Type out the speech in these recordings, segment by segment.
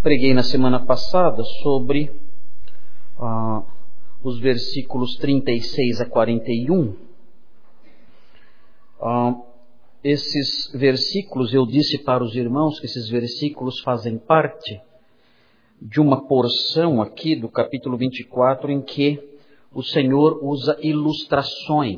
Preguei na semana passada sobre os versículos 36 a 41. Esses versículos, eu disse para os irmãos que esses versículos fazem parte de uma porção aqui do capítulo 24 em que o Senhor usa ilustrações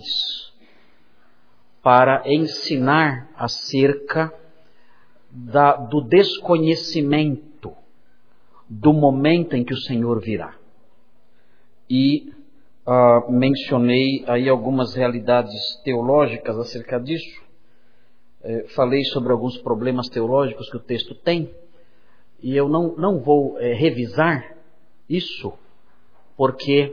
para ensinar acerca do desconhecimento do momento em que o Senhor virá. E mencionei aí algumas realidades teológicas acerca disso. Falei sobre alguns problemas teológicos que o texto tem. E eu não vou revisar isso, porque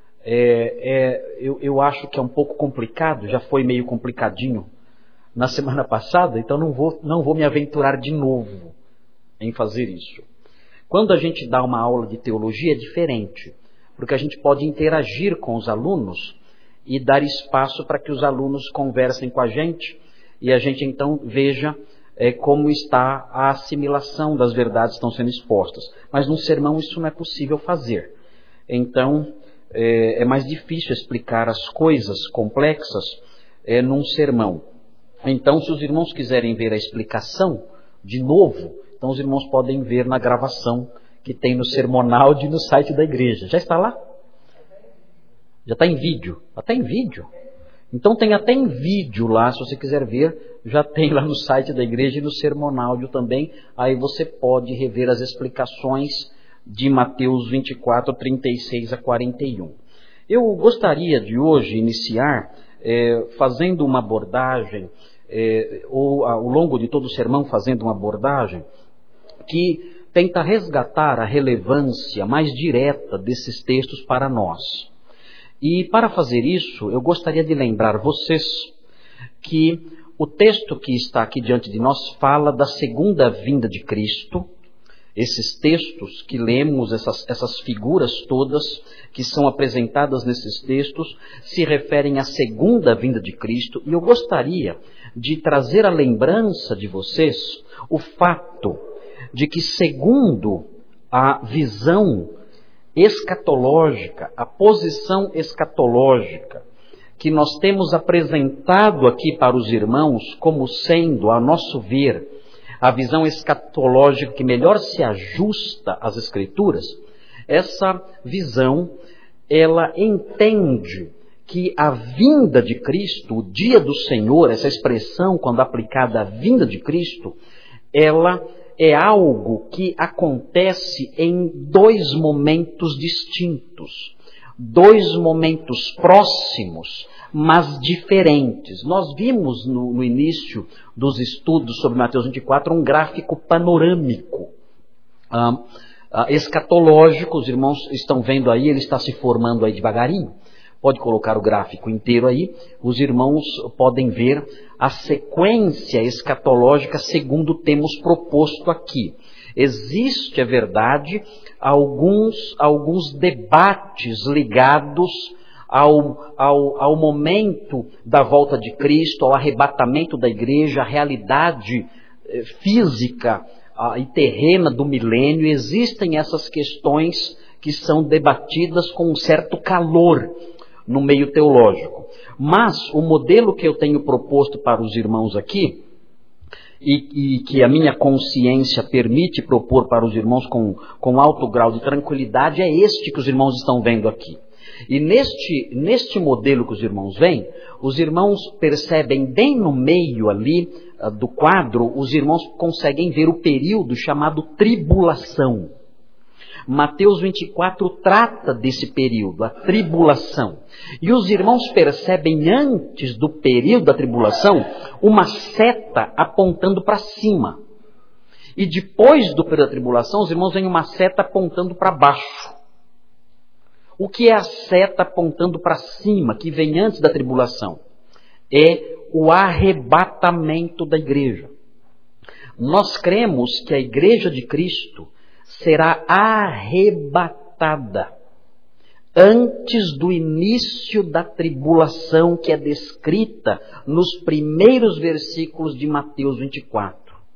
eu acho que é um pouco complicado, já foi meio complicadinho na semana passada, então não vou me aventurar de novo em fazer isso. Quando a gente dá uma aula de teologia é diferente, porque a gente pode interagir com os alunos e dar espaço para que os alunos conversem com a gente e a gente então veja como está a assimilação das verdades que estão sendo expostas. Mas num sermão isso não é possível fazer. Então é mais difícil explicar as coisas complexas num sermão. Então, se os irmãos quiserem ver a explicação de novo, então os irmãos podem ver na gravação que tem no Sermonal e no site da igreja. Já está lá? Já está em vídeo? Até em vídeo? Então tem até em vídeo lá, se você quiser ver, já tem lá no site da igreja e no Sermonal também. Aí você pode rever as explicações de Mateus 24, 36 a 41. Eu gostaria de hoje iniciar fazendo uma abordagem, ou ao longo de todo o sermão fazendo uma abordagem que tenta resgatar a relevância mais direta desses textos para nós. E para fazer isso, eu gostaria de lembrar vocês que o texto que está aqui diante de nós fala da segunda vinda de Cristo. Esses textos que lemos, essas figuras todas que são apresentadas nesses textos, se referem à segunda vinda de Cristo. E eu gostaria de trazer à lembrança de vocês o fato de que, segundo a visão escatológica, a posição escatológica que nós temos apresentado aqui para os irmãos como sendo, a nosso ver, a visão escatológica que melhor se ajusta às Escrituras, essa visão, ela entende que a vinda de Cristo, o dia do Senhor, essa expressão quando aplicada à vinda de Cristo, ela é algo que acontece em dois momentos distintos, dois momentos próximos, mas diferentes. Nós vimos no início dos estudos sobre Mateus 24 um gráfico panorâmico, escatológico. Os irmãos estão vendo aí, ele está se formando aí devagarinho. Pode colocar o gráfico inteiro aí. Os irmãos podem ver a sequência escatológica segundo temos proposto aqui. Existe, é verdade, alguns debates ligados ao momento da volta de Cristo, ao arrebatamento da igreja, à realidade física e terrena do milênio. Existem essas questões que são debatidas com um certo calor no meio teológico. Mas o modelo que eu tenho proposto para os irmãos aqui, e que a minha consciência permite propor para os irmãos com alto grau de tranquilidade, é este que os irmãos estão vendo aqui. E neste modelo que os irmãos veem, os irmãos percebem bem no meio ali do quadro, os irmãos conseguem ver o período chamado tribulação. Mateus 24 trata desse período, a tribulação. E os irmãos percebem antes do período da tribulação uma seta apontando para cima. E depois do período da tribulação, os irmãos veem uma seta apontando para baixo. O que é a seta apontando para cima, que vem antes da tribulação? É o arrebatamento da igreja. Nós cremos que a igreja de Cristo será arrebatada antes do início da tribulação que é descrita nos primeiros versículos de Mateus 24.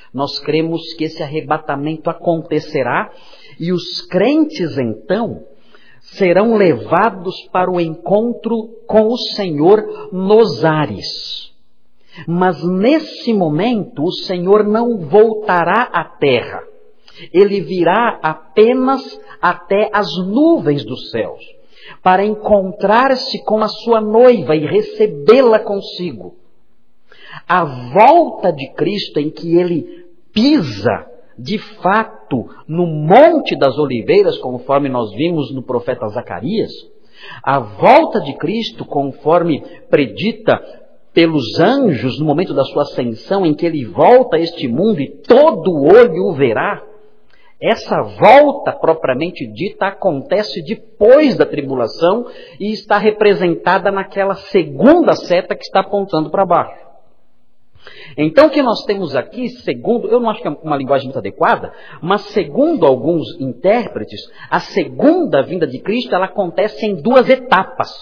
Nós cremos que esse arrebatamento acontecerá e os crentes então serão levados para o encontro com o Senhor nos ares. Mas nesse momento o Senhor não voltará à terra. Ele virá apenas até as nuvens dos céus, para encontrar-se com a sua noiva e recebê-la consigo. A volta de Cristo, em que ele pisa, de fato, no Monte das Oliveiras, conforme nós vimos no profeta Zacarias, a volta de Cristo, conforme predita pelos anjos no momento da sua ascensão, em que ele volta a este mundo e todo olho o verá, essa volta propriamente dita acontece depois da tribulação e está representada naquela segunda seta que está apontando para baixo. Então o que nós temos aqui, segundo, eu não acho que é uma linguagem muito adequada, mas segundo alguns intérpretes, a segunda vinda de Cristo ela acontece em duas etapas.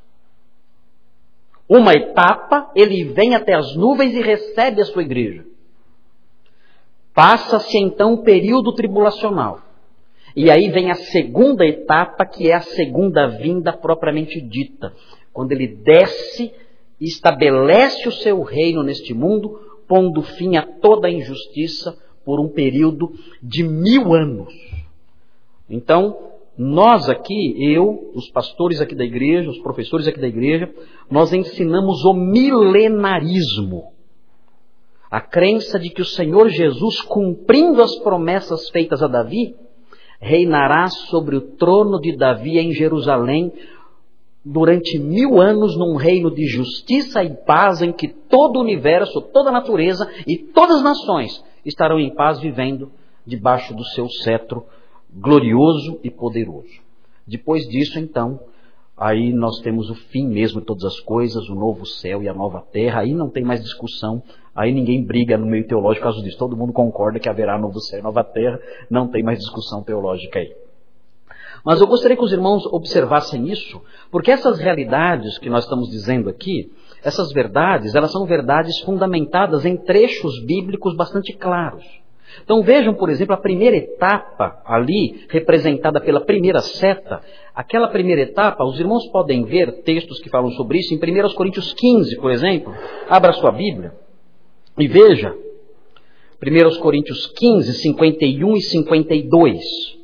Uma etapa, ele vem até as nuvens e recebe a sua igreja. Passa-se então o período tribulacional. E aí vem a segunda etapa, que é a segunda vinda propriamente dita. Quando ele desce e estabelece o seu reino neste mundo, pondo fim a toda a injustiça por um período de 1000 anos. Então, nós aqui, eu, os pastores aqui da igreja, os professores aqui da igreja, nós ensinamos o milenarismo. A crença de que o Senhor Jesus, cumprindo as promessas feitas a Davi, reinará sobre o trono de Davi em Jerusalém durante 1000 anos num reino de justiça e paz em que todo o universo, toda a natureza e todas as nações estarão em paz vivendo debaixo do seu cetro glorioso e poderoso. Depois disso, então, aí nós temos o fim mesmo de todas as coisas, o novo céu e a nova terra, aí não tem mais discussão, aí ninguém briga no meio teológico por causa disso, todo mundo concorda que haverá novo céu e nova terra, não tem mais discussão teológica aí. Mas eu gostaria que os irmãos observassem isso, porque essas realidades que nós estamos dizendo aqui, essas verdades, elas são verdades fundamentadas em trechos bíblicos bastante claros. Então vejam, por exemplo, a primeira etapa ali, representada pela primeira seta. Aquela primeira etapa, os irmãos podem ver textos que falam sobre isso em 1 Coríntios 15, por exemplo. Abra sua Bíblia e veja 1 Coríntios 15, 51 e 52.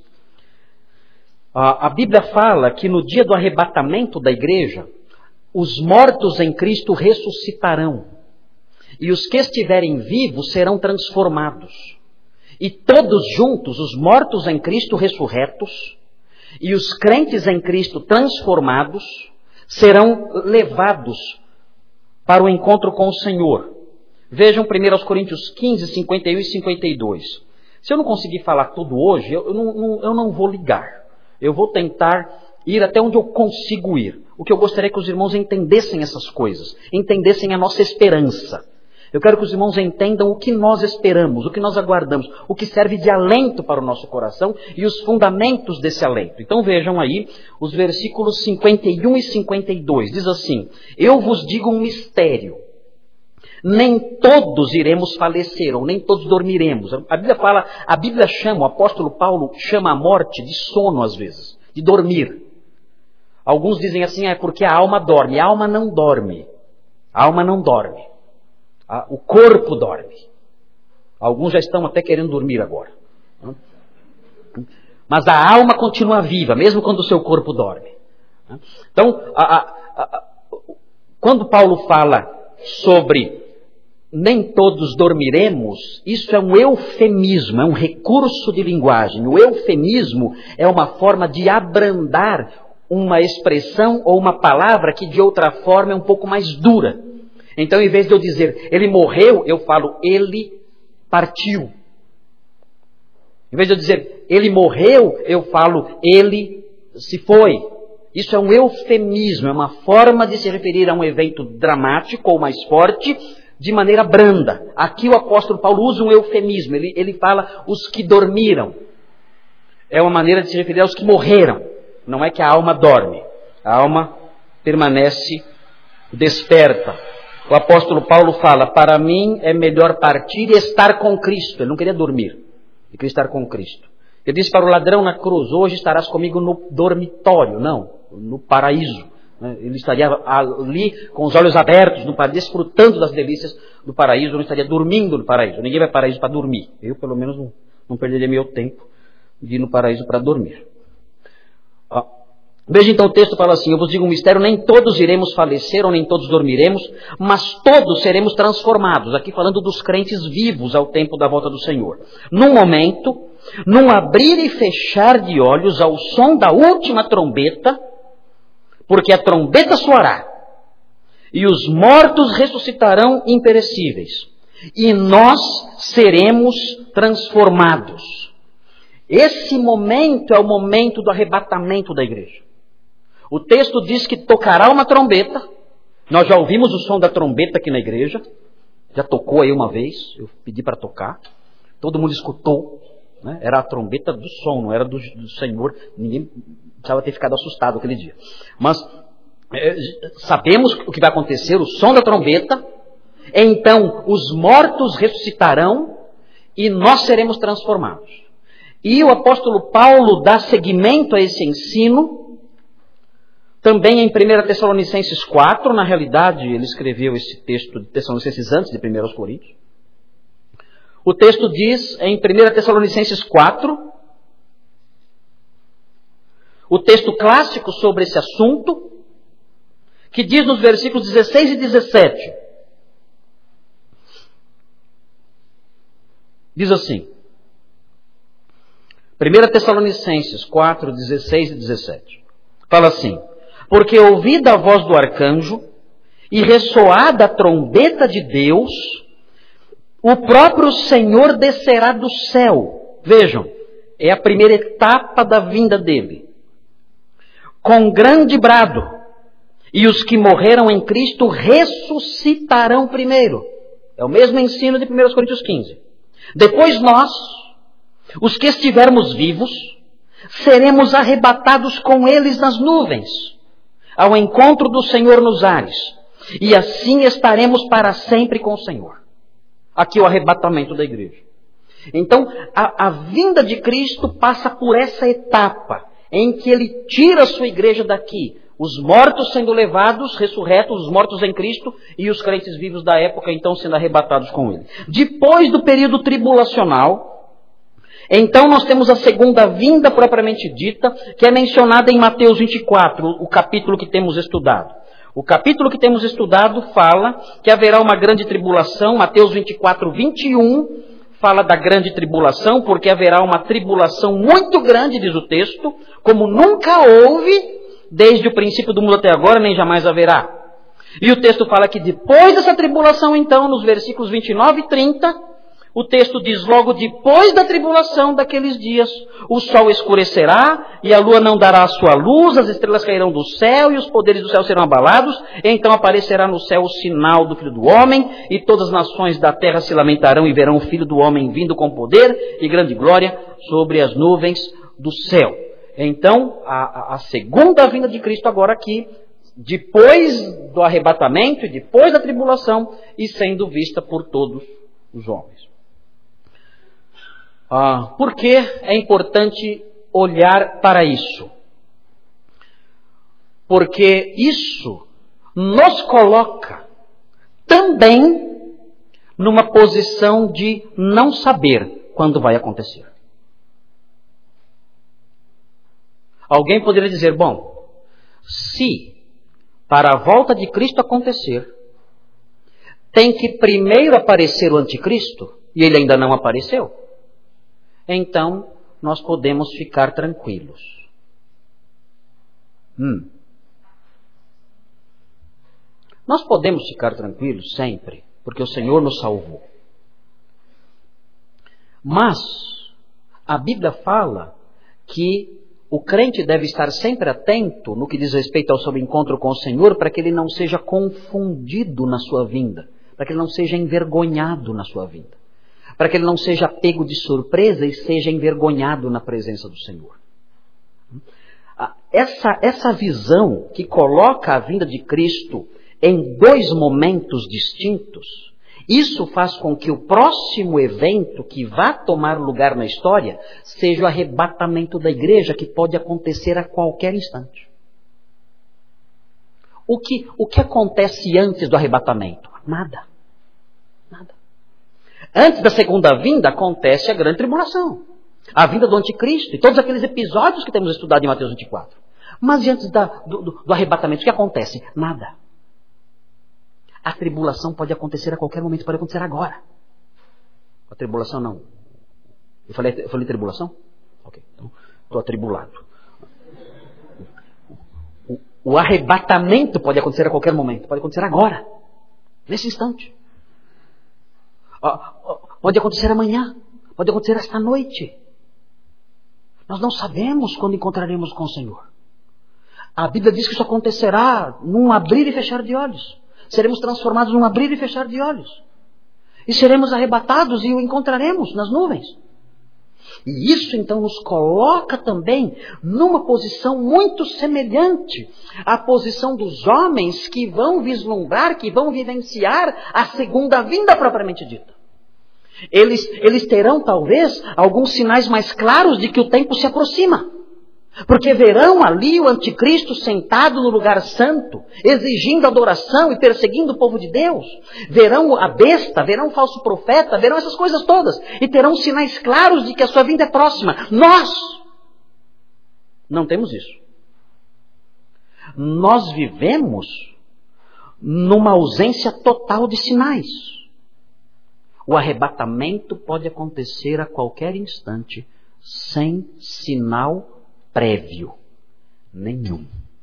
A Bíblia fala que no dia do arrebatamento da igreja, os mortos em Cristo ressuscitarão, e os que estiverem vivos serão transformados. E todos juntos, os mortos em Cristo ressurretos, e os crentes em Cristo transformados, serão levados para o encontro com o Senhor. Vejam 1 Coríntios 15, 51 e 52. Se eu não conseguir falar tudo hoje, eu não vou ligar. Eu vou tentar ir até onde eu consigo ir. O que eu gostaria é que os irmãos entendessem essas coisas, entendessem a nossa esperança. Eu quero que os irmãos entendam o que nós esperamos, o que nós aguardamos, o que serve de alento para o nosso coração e os fundamentos desse alento. Então vejam aí os versículos 51 e 52. Diz assim: eu vos digo um mistério. Nem todos iremos falecer, ou nem todos dormiremos. A Bíblia chama, o apóstolo Paulo chama a morte de sono às vezes, de dormir. Alguns dizem assim, é porque a alma dorme. A alma não dorme. A alma não dorme. O corpo dorme. Alguns já estão até querendo dormir agora. Mas a alma continua viva, mesmo quando o seu corpo dorme. Então, quando Paulo fala sobre nem todos dormiremos, isso é um eufemismo, é um recurso de linguagem. O eufemismo é uma forma de abrandar uma expressão ou uma palavra que de outra forma é um pouco mais dura. Então, em vez de eu dizer, ele morreu, eu falo, ele partiu. Em vez de eu dizer, ele morreu, eu falo, ele se foi. Isso é um eufemismo, é uma forma de se referir a um evento dramático ou mais forte, de maneira branda. Aqui o apóstolo Paulo usa um eufemismo, ele fala os que dormiram. É uma maneira de se referir aos que morreram. Não é que a alma dorme, a alma permanece desperta. O apóstolo Paulo fala, para mim é melhor partir e estar com Cristo. Ele não queria dormir, ele queria estar com Cristo. Ele disse para o ladrão na cruz, hoje estarás comigo no dormitório, não, no paraíso. Ele estaria ali com os olhos abertos no paraíso, desfrutando das delícias do paraíso, não estaria dormindo no paraíso. Ninguém vai para o paraíso para dormir. Eu, pelo menos, não perderia meu tempo de ir no paraíso para dormir. Veja então o texto fala assim, eu vos digo um mistério, nem todos iremos falecer ou nem todos dormiremos, mas todos seremos transformados. Aqui falando dos crentes vivos ao tempo da volta do Senhor. Num momento, num abrir e fechar de olhos ao som da última trombeta, porque a trombeta soará, e os mortos ressuscitarão imperecíveis, e nós seremos transformados. Esse momento é o momento do arrebatamento da igreja. O texto diz que tocará uma trombeta. Nós já ouvimos o som da trombeta aqui na igreja. Já tocou aí uma vez, eu pedi para tocar. Todo mundo escutou. Né? Era a trombeta do som, não era do Senhor. Ninguém precisava ter ficado assustado aquele dia. Mas sabemos o que vai acontecer, o som da trombeta. Então os mortos ressuscitarão e nós seremos transformados. E o apóstolo Paulo dá seguimento a esse ensino também em 1 Tessalonicenses 4, na realidade ele escreveu esse texto de Tessalonicenses antes de 1 Coríntios. O texto diz em 1 Tessalonicenses 4, o texto clássico sobre esse assunto, que diz nos versículos 16 e 17. Diz assim, 1 Tessalonicenses 4, 16 e 17. Fala assim, porque ouvida a voz do arcanjo e ressoada a trombeta de Deus, o próprio Senhor descerá do céu. Vejam, é a primeira etapa da vinda dele. Com grande brado, e os que morreram em Cristo ressuscitarão primeiro. É o mesmo ensino de 1 Coríntios 15. Depois nós, os que estivermos vivos, seremos arrebatados com eles nas nuvens, ao encontro do Senhor nos ares, e assim estaremos para sempre com o Senhor. Aqui o arrebatamento da igreja. Então, a vinda de Cristo passa por essa etapa, em que Ele tira a sua igreja daqui, os mortos sendo levados, ressurretos, os mortos em Cristo, e os crentes vivos da época, então, sendo arrebatados com Ele. Depois do período tribulacional, então nós temos a segunda vinda propriamente dita, que é mencionada em Mateus 24, o capítulo que temos estudado. O capítulo que temos estudado fala que haverá uma grande tribulação. Mateus 24, 21 fala da grande tribulação, porque haverá uma tribulação muito grande, diz o texto, como nunca houve desde o princípio do mundo até agora, nem jamais haverá. E o texto fala que depois dessa tribulação, então, nos versículos 29 e 30, o texto diz, logo depois da tribulação daqueles dias, o sol escurecerá e a lua não dará a sua luz, as estrelas cairão do céu e os poderes do céu serão abalados. Então aparecerá no céu o sinal do Filho do Homem e todas as nações da terra se lamentarão e verão o Filho do Homem vindo com poder e grande glória sobre as nuvens do céu. Então, a segunda vinda de Cristo agora aqui, depois do arrebatamento e depois da tribulação e sendo vista por todos os homens. Por que é importante olhar para isso? Porque isso nos coloca também numa posição de não saber quando vai acontecer. Alguém poderia dizer, bom, se para a volta de Cristo acontecer, tem que primeiro aparecer o anticristo, e ele ainda não apareceu, então nós podemos ficar tranquilos. Nós podemos ficar tranquilos sempre, porque o Senhor nos salvou. Mas a Bíblia fala que o crente deve estar sempre atento no que diz respeito ao seu encontro com o Senhor, para que ele não seja confundido na sua vinda, para que ele não seja envergonhado na sua vinda, para que ele não seja pego de surpresa e seja envergonhado na presença do Senhor. Essa visão que coloca a vinda de Cristo em dois momentos distintos, isso faz com que o próximo evento que vá tomar lugar na história seja o arrebatamento da igreja, que pode acontecer a qualquer instante. O que acontece antes do arrebatamento? Nada. Nada. Antes da segunda vinda acontece a grande tribulação. A vinda do anticristo e todos aqueles episódios que temos estudado em Mateus 24. Mas antes do arrebatamento, o que acontece? Nada. A tribulação pode acontecer a qualquer momento, pode acontecer agora. A tribulação não. Eu falei tribulação? Ok, então estou atribulado. O arrebatamento pode acontecer a qualquer momento, pode acontecer agora, nesse instante. Pode acontecer amanhã, pode acontecer esta noite. Nós não sabemos quando encontraremos com o Senhor. A Bíblia diz que isso acontecerá num abrir e fechar de olhos. Seremos transformados num abrir e fechar de olhos. E seremos arrebatados e o encontraremos nas nuvens. E isso então nos coloca também numa posição muito semelhante à posição dos homens que vão vislumbrar, que vão vivenciar a segunda vinda propriamente dita. Eles terão talvez alguns sinais mais claros de que o tempo se aproxima. Porque verão ali o anticristo sentado no lugar santo, exigindo adoração e perseguindo o povo de Deus. Verão a besta, verão o falso profeta, verão essas coisas todas. E terão sinais claros de que a sua vinda é próxima. Nós não temos isso. Nós vivemos numa ausência total de sinais. O arrebatamento pode acontecer a qualquer instante, sem sinal prévio nenhum.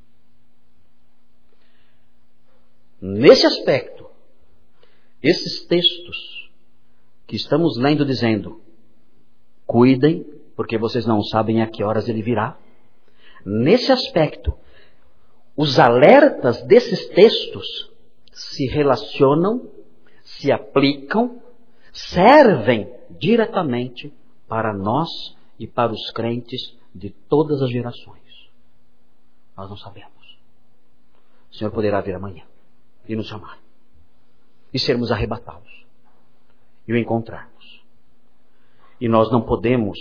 Nesse aspecto, esses textos que estamos lendo dizendo, cuidem, porque vocês não sabem a que horas ele virá. Nesse aspecto, os alertas desses textos se relacionam, se aplicam, servem diretamente para nós e para os crentes de todas as gerações. Nós não sabemos. O Senhor poderá vir amanhã e nos chamar. E sermos arrebatados. E o encontrarmos. E nós não podemos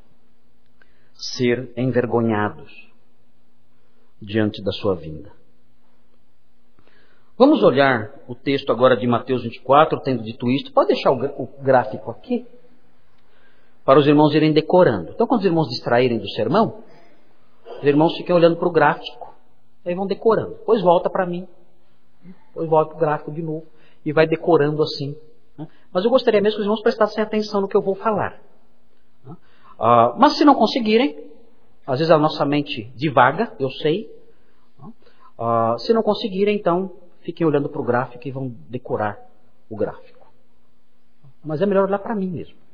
ser envergonhados diante da sua vinda. Vamos olhar o texto agora de Mateus 24, tendo dito isto. Pode deixar o gráfico aqui? Para os irmãos irem decorando. Então, quando os irmãos distraírem do sermão, os irmãos ficam olhando para o gráfico. Aí vão decorando. Depois volta para mim. Depois volta para o gráfico de novo. E vai decorando assim. Mas eu gostaria mesmo que os irmãos prestassem atenção no que eu vou falar. Mas se não conseguirem, às vezes a nossa mente divaga, eu sei. Se não conseguirem, então, fiquem olhando para o gráfico e vão decorar o gráfico. Mas é melhor olhar para mim mesmo.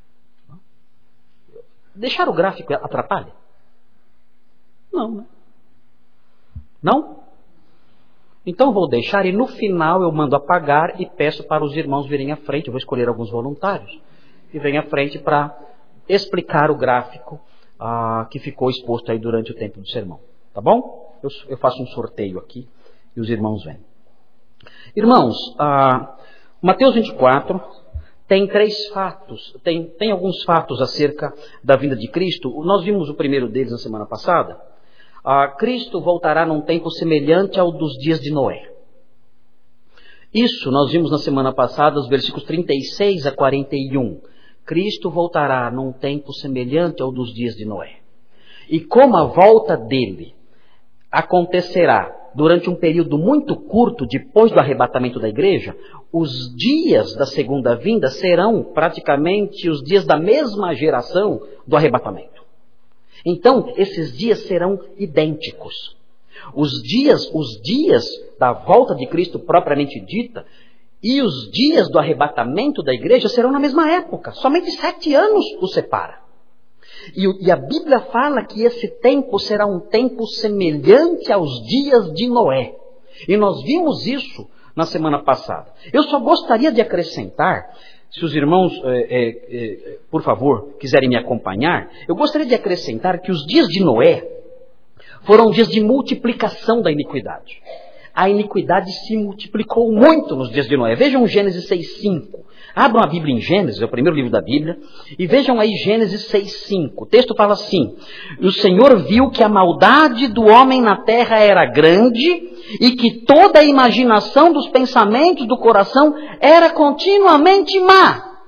Deixar o gráfico atrapalha? Não, né? Não? Então vou deixar e no final eu mando apagar e peço para os irmãos virem à frente. Eu vou escolher alguns voluntários que venham à frente para explicar o gráfico que ficou exposto aí durante o tempo do sermão. Tá bom? Eu faço um sorteio aqui e os irmãos vêm. Irmãos, Mateus 24... tem 3 fatos, tem alguns fatos acerca da vinda de Cristo. Nós vimos o primeiro deles na semana passada. Cristo voltará num tempo semelhante ao dos dias de Noé. Isso nós vimos na semana passada, os versículos 36 a 41. Cristo voltará num tempo semelhante ao dos dias de Noé. E como a volta dele acontecerá durante um período muito curto depois do arrebatamento da igreja, os dias da segunda vinda serão praticamente os dias da mesma geração do arrebatamento. Então, esses dias serão idênticos. Os dias da volta de Cristo propriamente dita e os dias do arrebatamento da igreja serão na mesma época. Somente 7 anos os separa. E a Bíblia fala que esse tempo será um tempo semelhante aos dias de Noé. E nós vimos isso na semana passada. Eu só gostaria de acrescentar, se os irmãos, por favor, quiserem me acompanhar, eu gostaria de acrescentar que os dias de Noé foram dias de multiplicação da iniquidade. a iniquidade se multiplicou muito nos dias de Noé. Vejam Gênesis 6:5. Abram a Bíblia em Gênesis, é o primeiro livro da Bíblia, e vejam aí Gênesis 6:5. O texto fala assim: o Senhor viu que a maldade do homem na terra era grande e que toda a imaginação dos pensamentos do coração era continuamente má.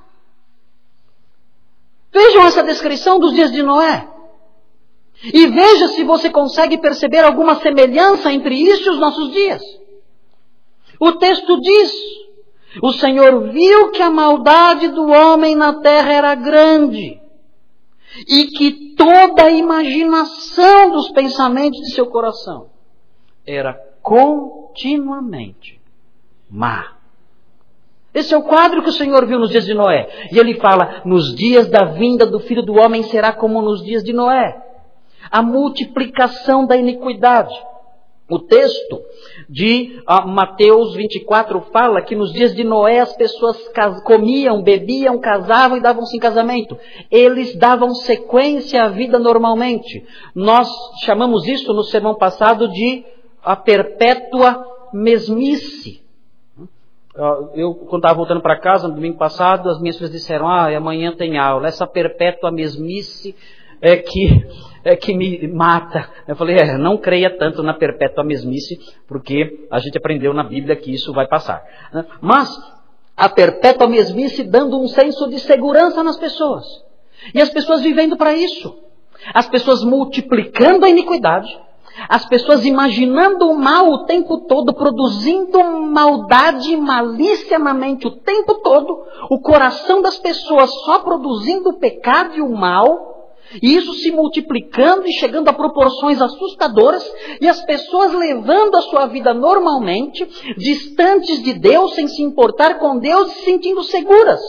Vejam essa descrição dos dias de Noé. E veja se você consegue perceber alguma semelhança entre isso e os nossos dias. O texto diz: o Senhor viu que a maldade do homem na terra era grande e que toda a imaginação dos pensamentos de seu coração era continuamente má. Esse é o quadro que o Senhor viu nos dias de Noé. E ele fala: nos dias da vinda do Filho do Homem será como nos dias de Noé. A multiplicação da iniquidade. O texto de Mateus 24 fala que nos dias de Noé as pessoas comiam, bebiam, casavam e davam-se em casamento. Eles davam sequência à vida normalmente. Nós chamamos isso no sermão passado de a perpétua mesmice. Eu, quando estava voltando para casa no domingo passado, as minhas filhas disseram: amanhã tem aula. Essa perpétua mesmice é que me mata. Eu falei: não creia tanto na perpétua mesmice, porque a gente aprendeu na Bíblia que isso vai passar. Mas a perpétua mesmice dando um senso de segurança nas pessoas. E as pessoas vivendo para isso. As pessoas multiplicando a iniquidade. As pessoas imaginando o mal o tempo todo, produzindo maldade e malícia na mente o tempo todo. O coração das pessoas só produzindo o pecado e o mal. E isso se multiplicando e chegando a proporções assustadoras. E as pessoas levando a sua vida normalmente, distantes de Deus, sem se importar com Deus e se sentindo seguras.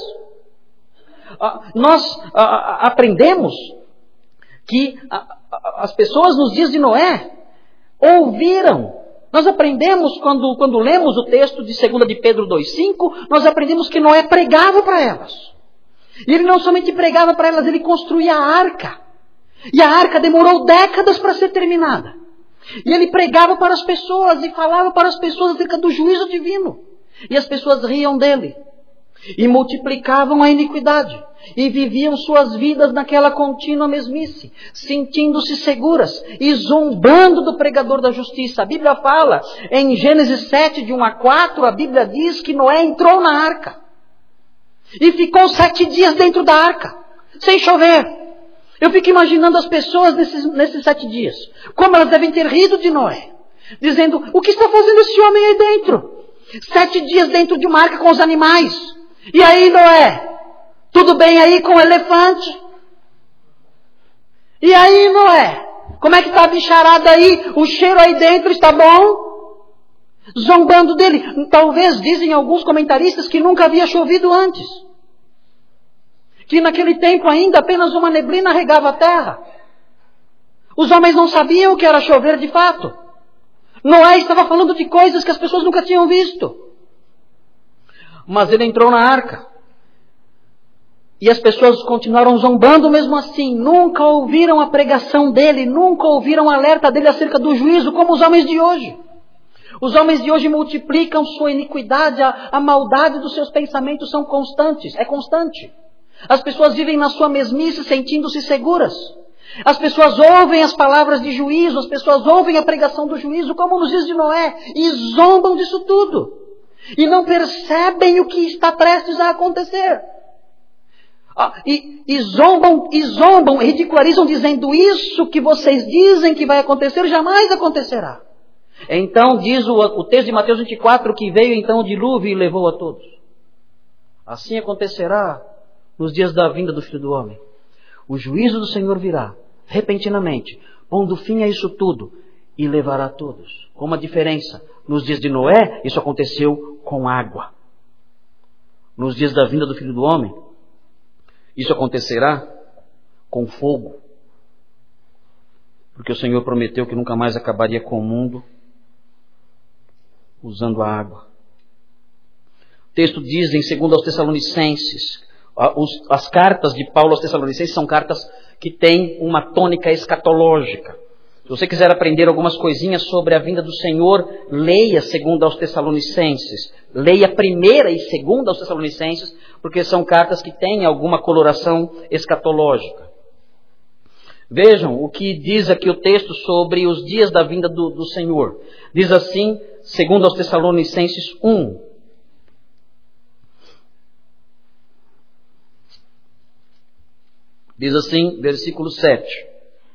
Nós aprendemos que as pessoas nos dias de Noé ouviram. Nós aprendemos, quando lemos o texto de 2 de Pedro 2,5, nós aprendemos que Noé pregava para elas. E ele não somente pregava para elas, ele construía a arca. E a arca demorou décadas para ser terminada. E ele pregava para as pessoas e falava para as pessoas acerca do juízo divino. E as pessoas riam dele. E multiplicavam a iniquidade. E viviam suas vidas naquela contínua mesmice, sentindo-se seguras e zombando do pregador da justiça. A Bíblia fala, em Gênesis 7, de 1 a 4, a Bíblia diz que Noé entrou na arca. E ficou 7 dias dentro da arca, sem chover. Eu fico imaginando as pessoas nesses 7 dias, como elas devem ter rido de Noé, dizendo: o que está fazendo esse homem aí dentro? 7 dias dentro de uma arca com os animais. E aí, Noé? Tudo bem aí com o elefante? E aí, Noé? Como é que está a bicharada aí? O cheiro aí dentro está bom? Zombando dele. Talvez, dizem alguns comentaristas, que nunca havia chovido antes. Que naquele tempo ainda apenas uma neblina regava a terra. Os homens não sabiam o que era chover de fato. Noé estava falando de coisas que as pessoas nunca tinham visto. Mas ele entrou na arca. E as pessoas continuaram zombando mesmo assim. Nunca ouviram a pregação dele, nunca ouviram o alerta dele acerca do juízo, como os homens de hoje. Os homens de hoje multiplicam sua iniquidade, a maldade dos seus pensamentos são constantes, é constante. As pessoas vivem na sua mesmice, sentindo-se seguras. As pessoas ouvem as palavras de juízo, as pessoas ouvem a pregação do juízo, como nos dias de Noé, e zombam disso tudo. E não percebem o que está prestes a acontecer. E zombam, ridicularizam, dizendo: isso que vocês dizem que vai acontecer, jamais acontecerá. Então diz o texto de Mateus 24, que veio então o dilúvio e levou a todos. Assim acontecerá nos dias da vinda do Filho do Homem. O juízo do Senhor virá, repentinamente, pondo fim a isso tudo, e levará a todos. Com uma diferença: nos dias de Noé, isso aconteceu com água. Nos dias da vinda do Filho do Homem, isso acontecerá com fogo. Porque o Senhor prometeu que nunca mais acabaria com o mundo usando a água. O texto diz em 2 aos Tessalonicenses, as cartas de Paulo aos Tessalonicenses são cartas que têm uma tônica escatológica. Se você quiser aprender algumas coisinhas sobre a vinda do Senhor, leia 2 aos Tessalonicenses. Leia 1ª e 2ª aos Tessalonicenses, porque são cartas que têm alguma coloração escatológica. Vejam o que diz aqui o texto sobre os dias da vinda do Senhor. Diz assim, 2 aos Tessalonicenses 1. Diz assim, versículo 7.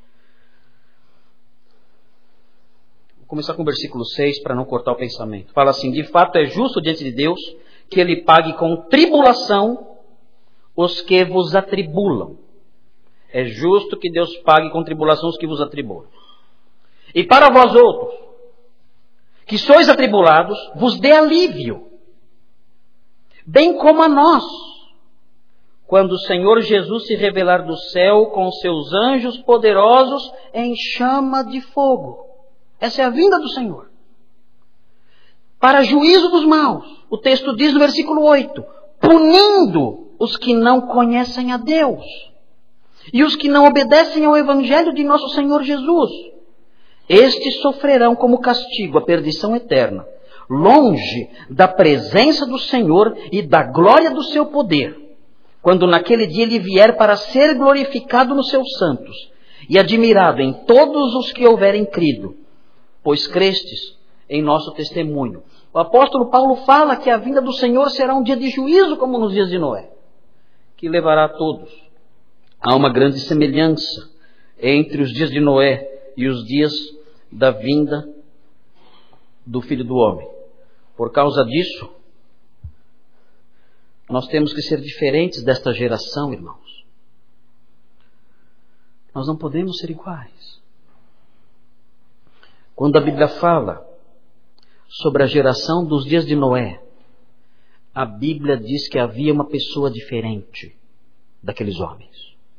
Vou começar com o versículo 6 para não cortar o pensamento. Fala assim: de fato é justo diante de Deus que Ele pague com tribulação os que vos atribulam. É justo que Deus pague com tribulação os que vos atribulam. E para vós outros, que sois atribulados, vos dê alívio, bem como a nós, quando o Senhor Jesus se revelar do céu com seus anjos poderosos em chama de fogo. Essa é a vinda do Senhor. Para juízo dos maus. O texto diz no versículo 8, punindo os que não conhecem a Deus e os que não obedecem ao Evangelho de nosso Senhor Jesus. Estes sofrerão como castigo a perdição eterna, longe da presença do Senhor e da glória do seu poder, quando naquele dia Ele vier para ser glorificado nos seus santos e admirado em todos os que houverem crido, pois crestes em nosso testemunho. O apóstolo Paulo fala que a vinda do Senhor será um dia de juízo como nos dias de Noé, que levará a todos a uma grande semelhança entre os dias de Noé e os dias da vinda do Filho do Homem. Por causa disso, nós temos que ser diferentes desta geração, irmãos. Nós não podemos ser iguais. Quando a Bíblia fala sobre a geração dos dias de Noé, a Bíblia diz que havia uma pessoa diferente daqueles homens.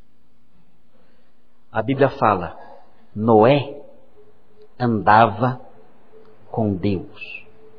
A Bíblia fala, Noé andava com Deus.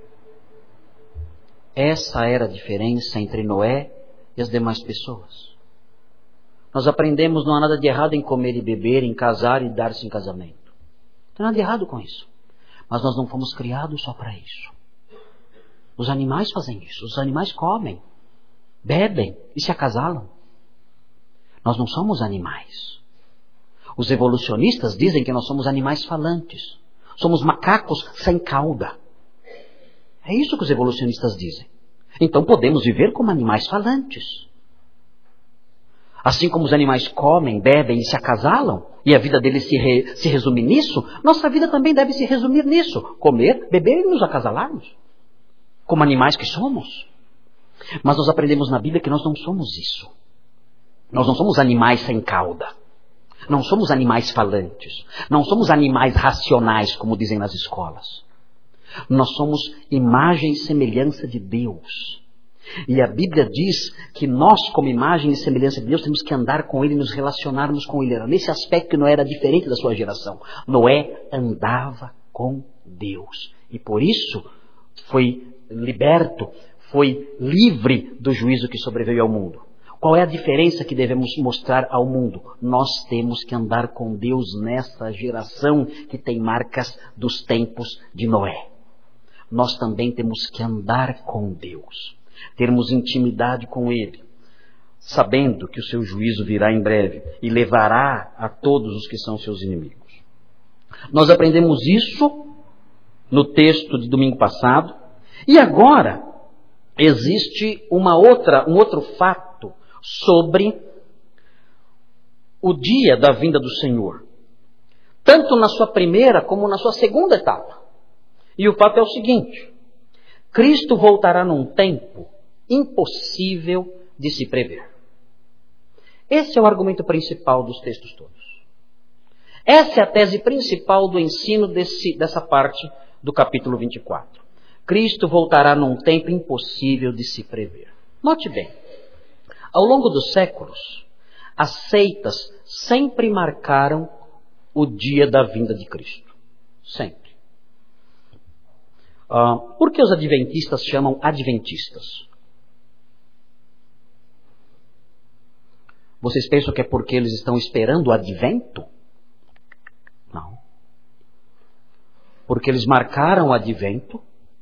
Essa era a diferença entre Noé e as demais pessoas. Nós aprendemos, não há nada de errado em comer e beber, em casar e dar-se em casamento. Não tem nada de errado com isso. Mas nós não fomos criados só para isso. Os animais fazem isso. Os animais comem, bebem e se acasalam. Nós não somos animais. Os evolucionistas dizem que nós somos animais falantes. Somos macacos sem cauda. É isso que os evolucionistas dizem. Então podemos viver como animais falantes. Assim como os animais comem, bebem e se acasalam, e a vida deles se resume nisso, nossa vida também deve se resumir nisso. Comer, beber e nos acasalarmos. Como animais que somos. Mas nós aprendemos na Bíblia que nós não somos isso. Nós não somos animais sem cauda. Não somos animais falantes. Não somos animais racionais, como dizem nas escolas. Nós somos imagem e semelhança de Deus. E a Bíblia diz que nós, como imagem e semelhança de Deus, temos que andar com Ele e nos relacionarmos com Ele. Era nesse aspecto que Noé era diferente da sua geração. Noé andava com Deus. E por isso foi liberto, foi livre do juízo que sobreveio ao mundo. Qual é a diferença que devemos mostrar ao mundo? Nós temos que andar com Deus nessa geração que tem marcas dos tempos de Noé. Nós também temos que andar com Deus. Termos intimidade com Ele, sabendo que o seu juízo virá em breve e levará a todos os que são seus inimigos. Nós aprendemos isso no texto de domingo passado, e agora existe um outro fato sobre o dia da vinda do Senhor, tanto na sua primeira como na sua segunda etapa. E o fato é o seguinte: Cristo voltará num tempo impossível de se prever. Esse é o argumento principal dos textos todos. Essa é a tese principal do ensino dessa parte do capítulo 24. Cristo voltará num tempo impossível de se prever. Note bem, ao longo dos séculos, as seitas sempre marcaram o dia da vinda de Cristo. Sempre. Por que os adventistas chamam adventistas? Vocês pensam que é porque eles estão esperando o advento? Não. porque eles marcaram o advento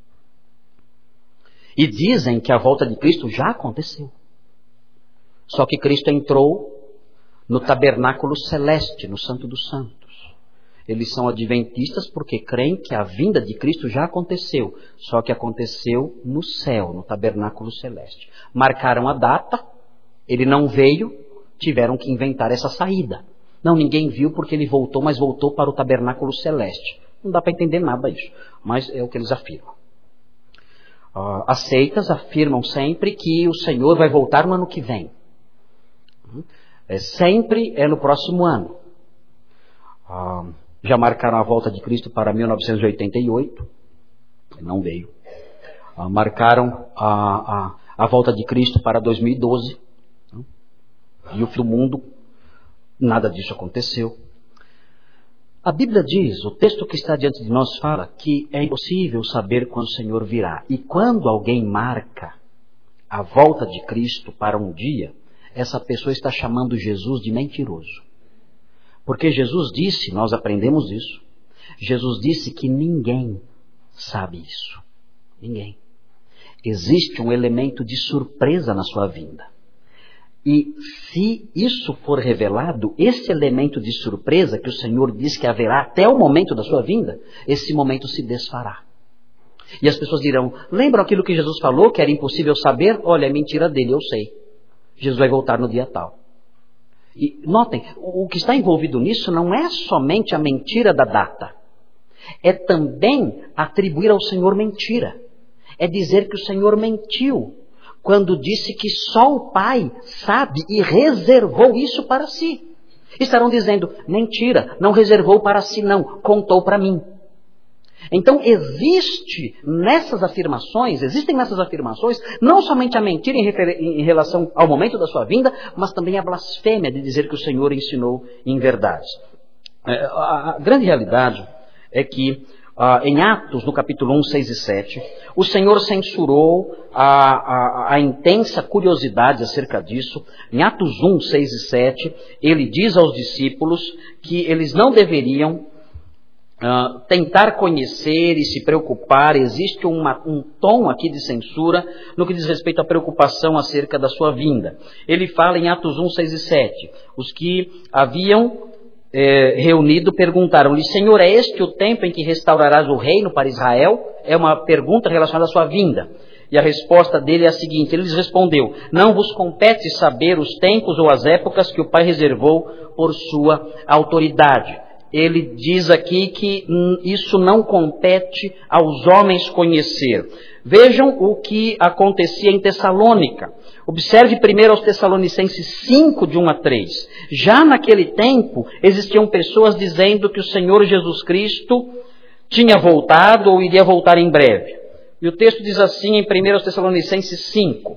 e dizem que a volta de Cristo já aconteceu. Só que Cristo entrou no tabernáculo celeste, no Santo dos Santos. Eles são adventistas porque creem que a vinda de Cristo já aconteceu, só que aconteceu no céu, no tabernáculo celeste. Marcaram a data, ele não veio, tiveram que inventar essa saída. Não, ninguém viu porque ele voltou, mas voltou para o tabernáculo celeste. Não dá para entender nada isso, mas é o que eles afirmam. As seitas afirmam sempre que o Senhor vai voltar no ano que vem. Sempre é no próximo ano. Já marcaram a volta de Cristo para 1988. Não veio. Marcaram a volta de Cristo para 2012. E o fim do mundo, nada disso aconteceu. A Bíblia diz, o texto que está diante de nós fala que é impossível saber quando o Senhor virá. E quando alguém marca a volta de Cristo para um dia, essa pessoa está chamando Jesus de mentiroso. Porque Jesus disse, nós aprendemos isso, Jesus disse que ninguém sabe isso. Ninguém. Existe um elemento de surpresa na sua vinda. E se isso for revelado, esse elemento de surpresa que o Senhor diz que haverá até o momento da sua vinda, esse momento se desfará. E as pessoas dirão, lembram aquilo que Jesus falou, que era impossível saber? Olha, é mentira dele, eu sei. Jesus vai voltar no dia tal. E notem, o que está envolvido nisso não é somente a mentira da data. É também atribuir ao Senhor mentira. É dizer que o Senhor mentiu quando disse que só o Pai sabe e reservou isso para si. Estarão dizendo, mentira, não reservou para si não, contou para mim. Então existem nessas afirmações não somente a mentira em relação ao momento da sua vinda, mas também a blasfêmia de dizer que o Senhor ensinou em verdade. A grande realidade é que em Atos, no capítulo 1, 6 e 7, o Senhor censurou a intensa curiosidade acerca disso. Em Atos 1, 6 e 7, ele diz aos discípulos que eles não deveriam tentar conhecer e se preocupar. Existe um tom aqui de censura no que diz respeito à preocupação acerca da sua vinda. Ele fala em Atos 1, 6 e 7, os que haviam reunido perguntaram-lhe, Senhor, é este o tempo em que restaurarás o reino para Israel? É uma pergunta relacionada à sua vinda. E a resposta dele é a seguinte, ele lhes respondeu, não vos compete saber os tempos ou as épocas que o Pai reservou por sua autoridade. Ele diz aqui que isso não compete aos homens conhecer. Vejam o que acontecia em Tessalônica. Observe primeiro aos Tessalonicenses 5, de 1 a 3. Já naquele tempo, existiam pessoas dizendo que o Senhor Jesus Cristo tinha voltado ou iria voltar em breve. E o texto diz assim em 1 Tessalonicenses 5.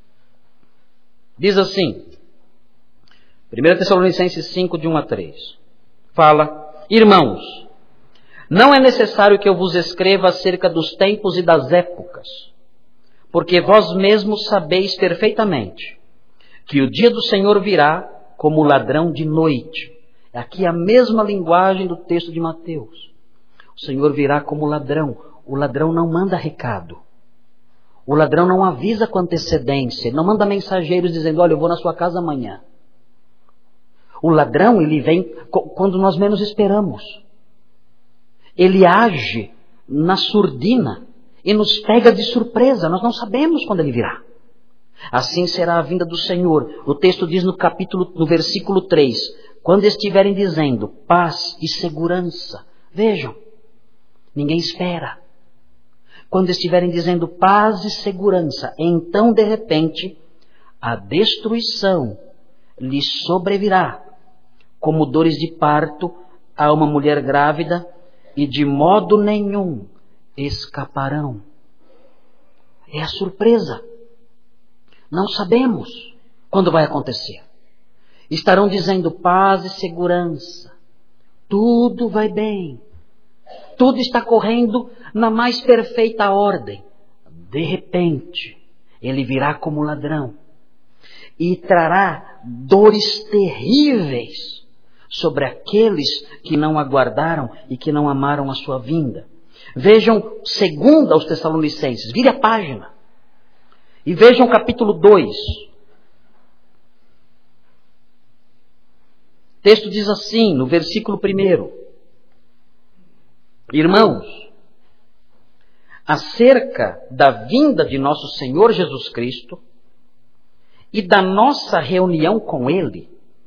Diz assim, 1 Tessalonicenses 5, de 1 a 3. Fala, irmãos, não é necessário que eu vos escreva acerca dos tempos e das épocas, porque vós mesmos sabeis perfeitamente que o dia do Senhor virá como ladrão de noite. Aqui é a mesma linguagem do texto de Mateus. O Senhor virá como ladrão. O ladrão não manda recado. O ladrão não avisa com antecedência. Ele não manda mensageiros dizendo, olha, eu vou na sua casa amanhã. O ladrão, ele vem quando nós menos esperamos. Ele age na surdina e nos pega de surpresa. Nós não sabemos quando ele virá. Assim será a vinda do Senhor. O texto diz no versículo 3, quando estiverem dizendo paz e segurança. Vejam, ninguém espera. Quando estiverem dizendo paz e segurança, então de repente a destruição lhes sobrevirá, como dores de parto a uma mulher grávida, e de modo nenhum escaparão. É a surpresa. Não sabemos quando vai acontecer. Estarão dizendo paz e segurança. Tudo vai bem. Tudo está correndo na mais perfeita ordem. De repente, ele virá como ladrão e trará dores terríveis sobre aqueles que não aguardaram e que não amaram a sua vinda. Vejam 2 aos Tessalonicenses, vire a página. E vejam o capítulo 2. O texto diz assim, no versículo 1. Irmãos, acerca da vinda de nosso Senhor Jesus Cristo e da nossa reunião com Ele,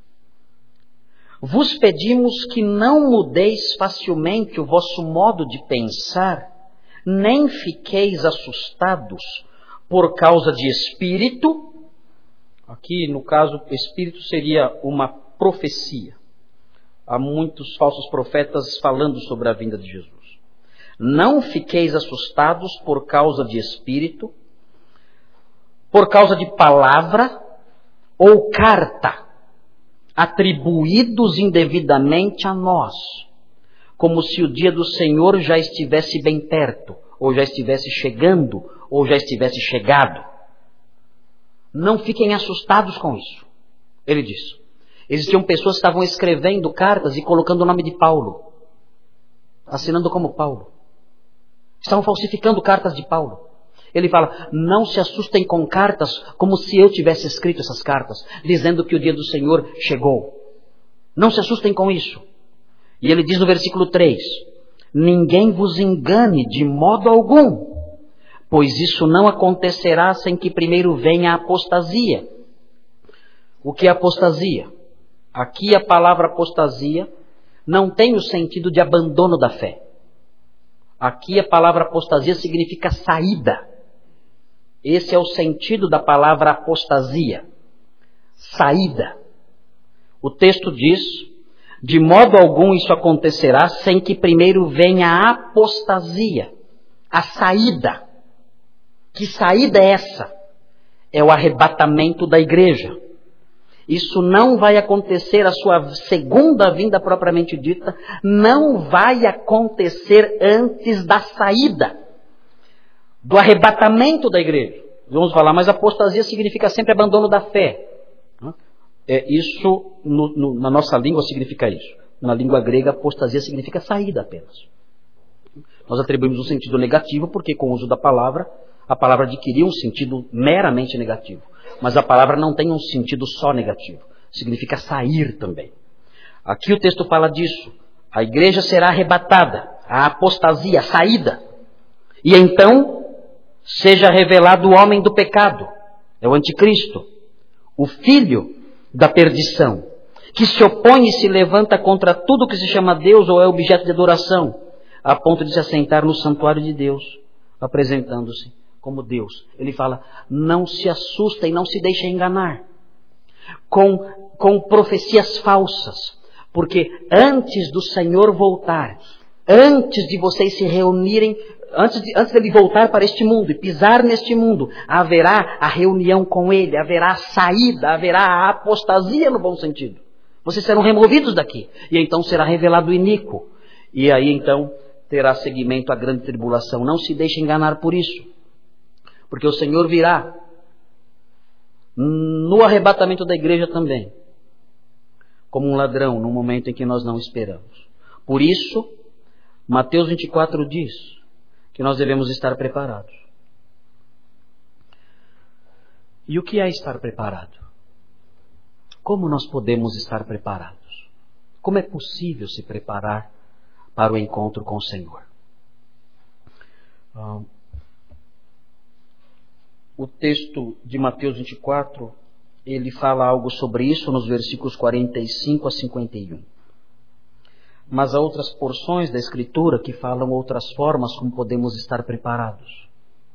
vos pedimos que não mudeis facilmente o vosso modo de pensar, nem fiqueis assustados por causa de espírito. Aqui, no caso, espírito seria uma profecia. Há muitos falsos profetas falando sobre a vinda de Jesus. Não fiqueis assustados por causa de espírito, por causa de palavra ou carta, atribuídos indevidamente a nós, como se o dia do Senhor já estivesse bem perto, ou já estivesse chegando, ou já estivesse chegado. Não fiquem assustados com isso. Ele diz. Existiam pessoas que estavam escrevendo cartas e colocando o nome de Paulo, assinando como Paulo. Estavam falsificando cartas de Paulo. Ele fala, não se assustem com cartas como se eu tivesse escrito essas cartas, dizendo que o dia do Senhor chegou. Não se assustem com isso. E ele diz no versículo 3, ninguém vos engane de modo algum, pois isso não acontecerá sem que primeiro venha a apostasia. O que é apostasia? Aqui a palavra apostasia não tem o sentido de abandono da fé. Aqui a palavra apostasia significa saída. Esse é o sentido da palavra apostasia. Saída. O texto diz, de modo algum isso acontecerá sem que primeiro venha a apostasia. A saída. Que saída é essa? É o arrebatamento da igreja. Isso não vai acontecer, a sua segunda vinda propriamente dita, não vai acontecer antes da saída, do arrebatamento da igreja. Vamos falar, mas apostasia significa sempre abandono da fé. Isso, na nossa língua, significa isso. Na língua grega, apostasia significa saída apenas. Nós atribuímos um sentido negativo, porque com o uso da palavra, a palavra adquiriu um sentido meramente negativo. Mas a palavra não tem um sentido só negativo. Significa sair também. Aqui o texto fala disso. A igreja será arrebatada. A apostasia, a saída. E então, seja revelado o homem do pecado. É o anticristo. O filho da perdição. Que se opõe e se levanta contra tudo que se chama Deus ou é objeto de adoração. A ponto de se assentar no santuário de Deus. Apresentando-se como Deus. Ele fala, não se assustem, não se deixem enganar com profecias falsas, porque antes do Senhor voltar, antes de vocês se reunirem, antes dele voltar para este mundo e pisar neste mundo, haverá a reunião com ele, haverá a saída, haverá a apostasia no bom sentido. Vocês serão removidos daqui, e então será revelado o iníquo, e aí então terá seguimento a grande tribulação. Não se deixem enganar por isso. Porque o Senhor virá no arrebatamento da igreja também, como um ladrão, no momento em que nós não esperamos. Por isso, Mateus 24 diz que nós devemos estar preparados. E o que é estar preparado? Como nós podemos estar preparados? Como é possível se preparar para o encontro com o Senhor? O texto de Mateus 24, ele fala algo sobre isso nos versículos 45 a 51. Mas há outras porções da Escritura que falam outras formas como podemos estar preparados.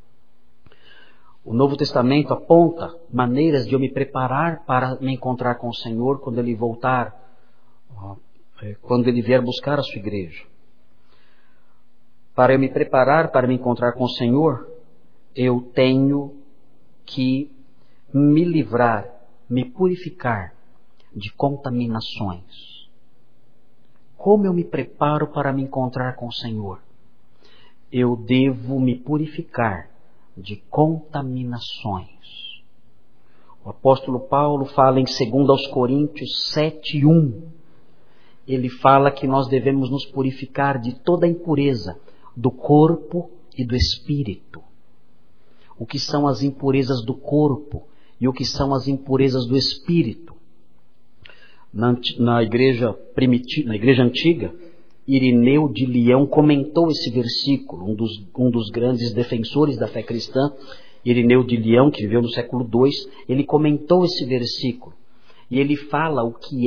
O Novo Testamento aponta maneiras de eu me preparar para me encontrar com o Senhor quando Ele voltar, quando Ele vier buscar a sua igreja. Para eu me preparar para me encontrar com o Senhor, eu tenho que me livrar, me purificar de contaminações. Como eu me preparo para me encontrar com o Senhor? Eu devo me purificar de contaminações. O apóstolo Paulo fala em 2 Coríntios 7:1. Ele fala que nós devemos nos purificar de toda impureza do corpo e do espírito. O que são as impurezas do corpo e o que são as impurezas do espírito. Na igreja antiga, Irineu de Leão comentou esse versículo, um dos grandes defensores da fé cristã, Irineu de Leão, que viveu no século II, ele comentou esse versículo. E ele fala o que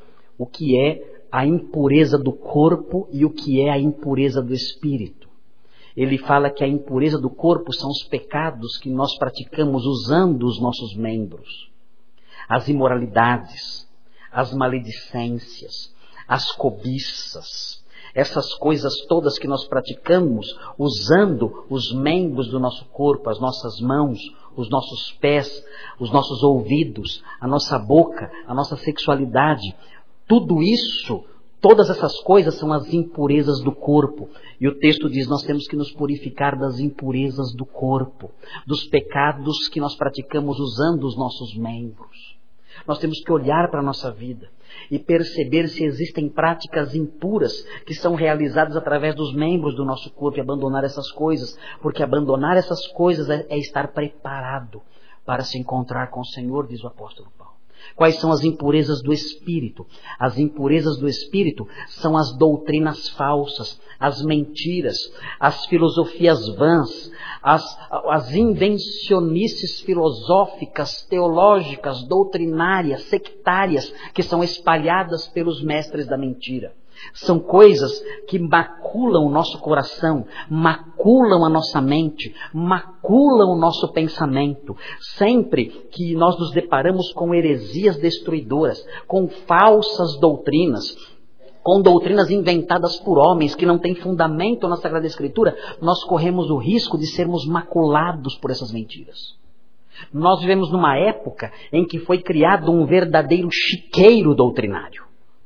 é a impureza do corpo e o que é a impureza do espírito. Ele fala que a impureza do corpo são os pecados que nós praticamos usando os nossos membros. As imoralidades, as maledicências, as cobiças, essas coisas todas que nós praticamos usando os membros do nosso corpo, as nossas mãos, os nossos pés, os nossos ouvidos, a nossa boca, a nossa sexualidade. Tudo isso, todas essas coisas são as impurezas do corpo. E o texto diz, nós temos que nos purificar das impurezas do corpo, dos pecados que nós praticamos usando os nossos membros. Nós temos que olhar para a nossa vida e perceber se existem práticas impuras que são realizadas através dos membros do nosso corpo e abandonar essas coisas, porque abandonar essas coisas é estar preparado para se encontrar com o Senhor, diz o apóstolo Paulo. Quais são as impurezas do espírito? As impurezas do espírito são as doutrinas falsas, as mentiras, as filosofias vãs, as invencionices filosóficas, teológicas, doutrinárias, sectárias, que são espalhadas pelos mestres da mentira. São coisas que maculam o nosso coração, maculam a nossa mente, maculam o nosso pensamento. Sempre que nós nos deparamos com heresias destruidoras, com falsas doutrinas, com doutrinas inventadas por homens que não têm fundamento na Sagrada Escritura, nós corremos o risco de sermos maculados por essas mentiras. Nós vivemos numa época em que foi criado um verdadeiro chiqueiro doutrinário.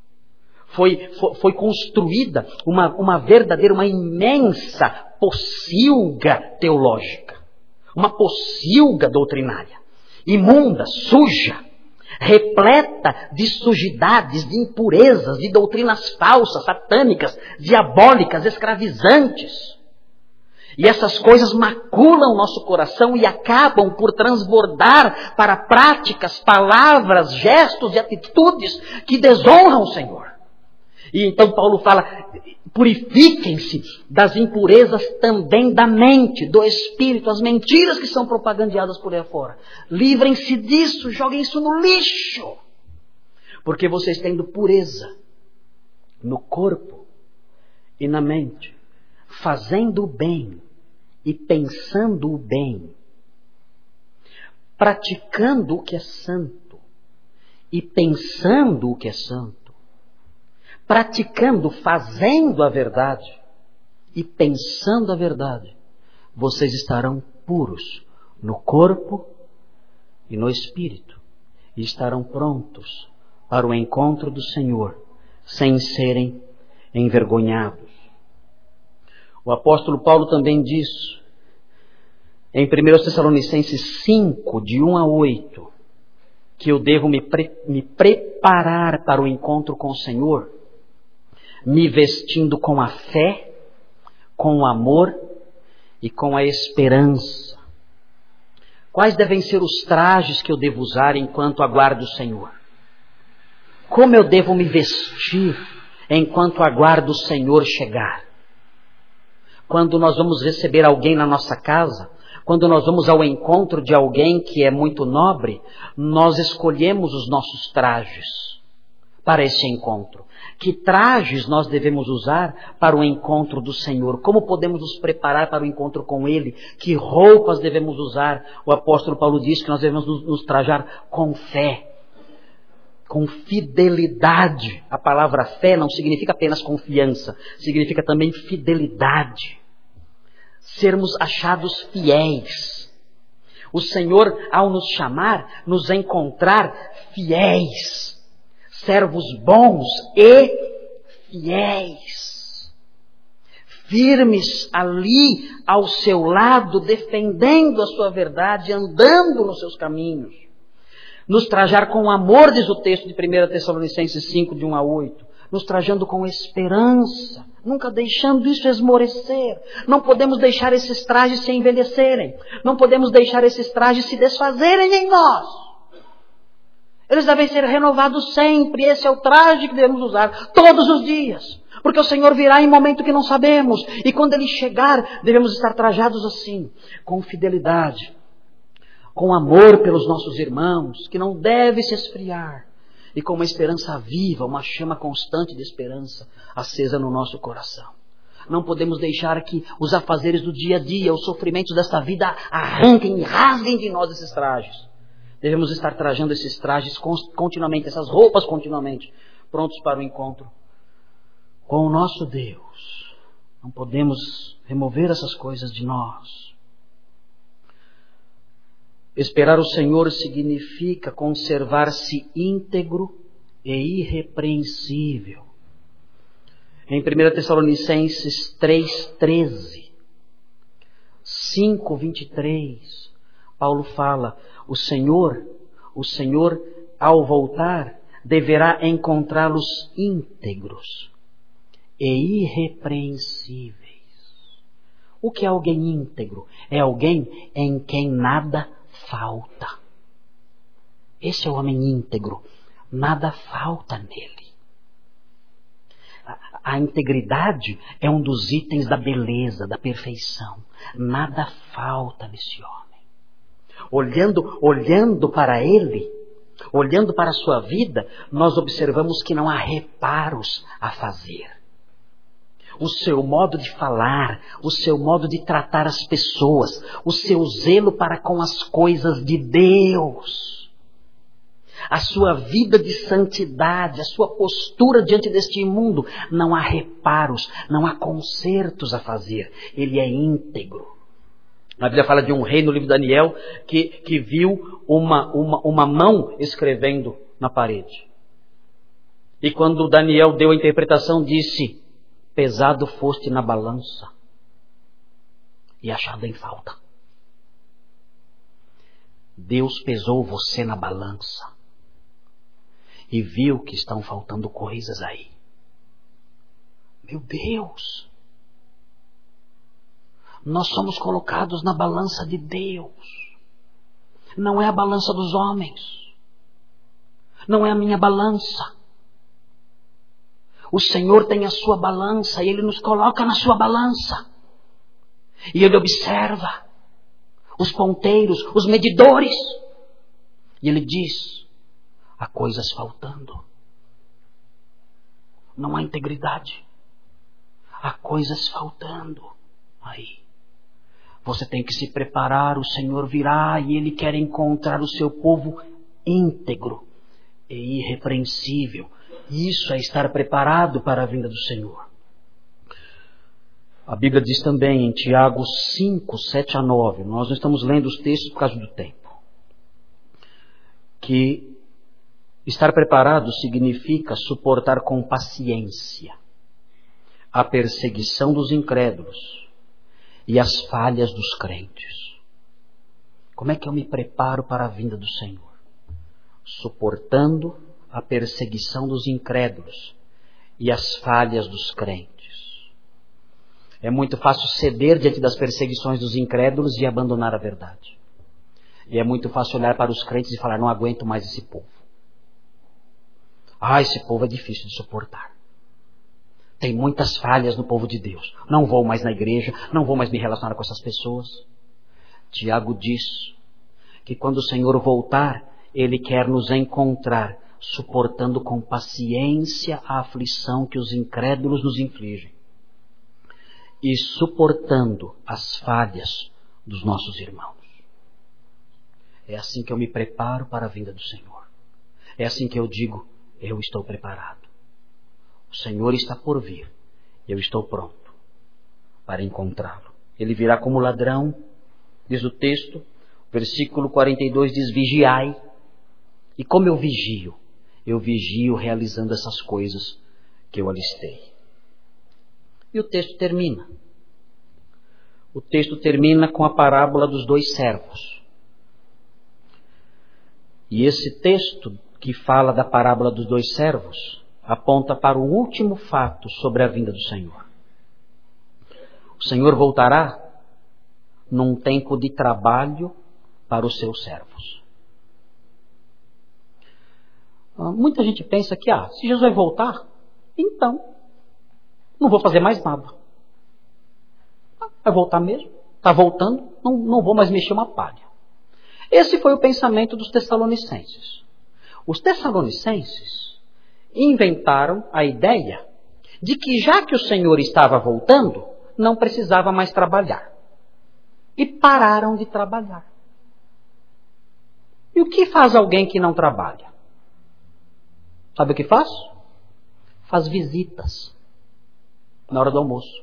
Foi construída uma imensa pocilga teológica, uma pocilga doutrinária, imunda, suja, repleta de sujidades, de impurezas, de doutrinas falsas, satânicas, diabólicas, escravizantes. E essas coisas maculam o nosso coração e acabam por transbordar para práticas, palavras, gestos e atitudes que desonram o Senhor. E então Paulo fala, purifiquem-se das impurezas também da mente, do espírito, as mentiras que são propagandeadas por aí fora. Livrem-se disso, joguem isso no lixo. Porque vocês tendo pureza no corpo e na mente, fazendo o bem e pensando o bem, praticando o que é santo e pensando o que é santo, praticando, fazendo a verdade e pensando a verdade, vocês estarão puros no corpo e no espírito e estarão prontos para o encontro do Senhor, sem serem envergonhados. O apóstolo Paulo também diz, em 1 Tessalonicenses 5, de 1 a 8, que eu devo me preparar para o encontro com o Senhor, me vestindo com a fé, com o amor e com a esperança. Quais devem ser os trajes que eu devo usar enquanto aguardo o Senhor? Como eu devo me vestir enquanto aguardo o Senhor chegar? Quando nós vamos receber alguém na nossa casa, quando nós vamos ao encontro de alguém que é muito nobre, nós escolhemos os nossos trajes para esse encontro. Que trajes nós devemos usar para o encontro do Senhor? Como podemos nos preparar para o encontro com Ele? Que roupas devemos usar? O apóstolo Paulo diz que nós devemos nos trajar com fé, com fidelidade. A palavra fé não significa apenas confiança, significa também fidelidade. Sermos achados fiéis. O Senhor, ao nos chamar, nos encontrar fiéis. Servos bons e fiéis, firmes ali ao seu lado, defendendo a sua verdade, andando nos seus caminhos. Nos trajar com amor, diz o texto de 1 Tessalonicenses 5, de 1 a 8. Nos trajando com esperança nunca deixando isso esmorecer. Não podemos deixar esses trajes se envelhecerem. Não podemos deixar esses trajes se desfazerem em nós. Eles devem ser renovados sempre. Esse é o traje que devemos usar todos os dias. Porque o Senhor virá em momento que não sabemos. E quando Ele chegar, devemos estar trajados assim, com fidelidade, com amor pelos nossos irmãos, que não deve se esfriar, e com uma esperança viva, uma chama constante de esperança acesa no nosso coração. Não podemos deixar que os afazeres do dia a dia, os sofrimentos desta vida arranquem e rasguem de nós esses trajes. Devemos estar trajando esses trajes continuamente, essas roupas continuamente, prontos para o encontro com o nosso Deus. Não podemos remover essas coisas de nós. Esperar o Senhor significa conservar-se íntegro e irrepreensível. Em 1 Tessalonicenses 3:13, 5:23, Paulo fala: o Senhor, ao voltar, deverá encontrá-los íntegros e irrepreensíveis. O que é alguém íntegro? É alguém em quem nada falta. Esse é o homem íntegro. Nada falta nele. A integridade é um dos itens da beleza, da perfeição. Nada falta nesse homem. Olhando para ele, olhando para a sua vida, nós observamos que não há reparos a fazer. O seu modo de falar, o seu modo de tratar as pessoas, o seu zelo para com as coisas de Deus, a sua vida de santidade, a sua postura diante deste mundo, não há reparos, não há consertos a fazer. Ele é íntegro. A Bíblia fala de um rei no livro de Daniel que viu uma mão escrevendo na parede. E quando Daniel deu a interpretação, disse: pesado foste na balança e achado em falta. Deus pesou você na balança e viu que estão faltando coisas aí. Meu Deus! Nós somos colocados na balança de Deus. Não é a balança dos homens. Não é a minha balança. O Senhor tem a sua balança e Ele nos coloca na sua balança. E Ele observa os ponteiros, os medidores. E Ele diz: há coisas faltando. Não há integridade. Há coisas faltando aí. Você tem que se preparar, o Senhor virá e Ele quer encontrar o seu povo íntegro e irrepreensível. Isso é estar preparado para a vinda do Senhor. A Bíblia diz também em Tiago 5, 7 a 9, nós não estamos lendo os textos por causa do tempo, que estar preparado significa suportar com paciência a perseguição dos incrédulos e as falhas dos crentes. Como é que eu me preparo para a vinda do Senhor? Suportando a perseguição dos incrédulos e as falhas dos crentes. É muito fácil ceder diante das perseguições dos incrédulos e abandonar a verdade. E é muito fácil olhar para os crentes e falar: não aguento mais esse povo. Esse povo é difícil de suportar. Tem muitas falhas no povo de Deus. Não vou mais na igreja, não vou mais me relacionar com essas pessoas. Tiago diz que quando o Senhor voltar, Ele quer nos encontrar suportando com paciência a aflição que os incrédulos nos infligem e suportando as falhas dos nossos irmãos. É assim que eu me preparo para a vinda do Senhor. É assim que eu digo: eu estou preparado. O Senhor está por vir. Eu estou pronto para encontrá-lo. Ele virá como ladrão, diz o texto. Versículo 42 diz: vigiai. E como eu vigio? Eu vigio realizando essas coisas que eu alistei. E o texto termina. O texto termina com a parábola dos dois servos. E esse texto que fala da parábola dos dois servos aponta para o último fato sobre a vinda do Senhor. O Senhor voltará num tempo de trabalho para os seus servos. Muita gente pensa que, se Jesus vai voltar, então não vou fazer mais nada. Vai voltar mesmo? Está voltando? Não vou mais mexer uma palha. Esse foi o pensamento dos Tessalonicenses. Os Tessalonicenses inventaram a ideia de que já que o Senhor estava voltando, não precisava mais trabalhar. E pararam de trabalhar. E o que faz alguém que não trabalha? Sabe o que faz? Faz visitas na hora do almoço.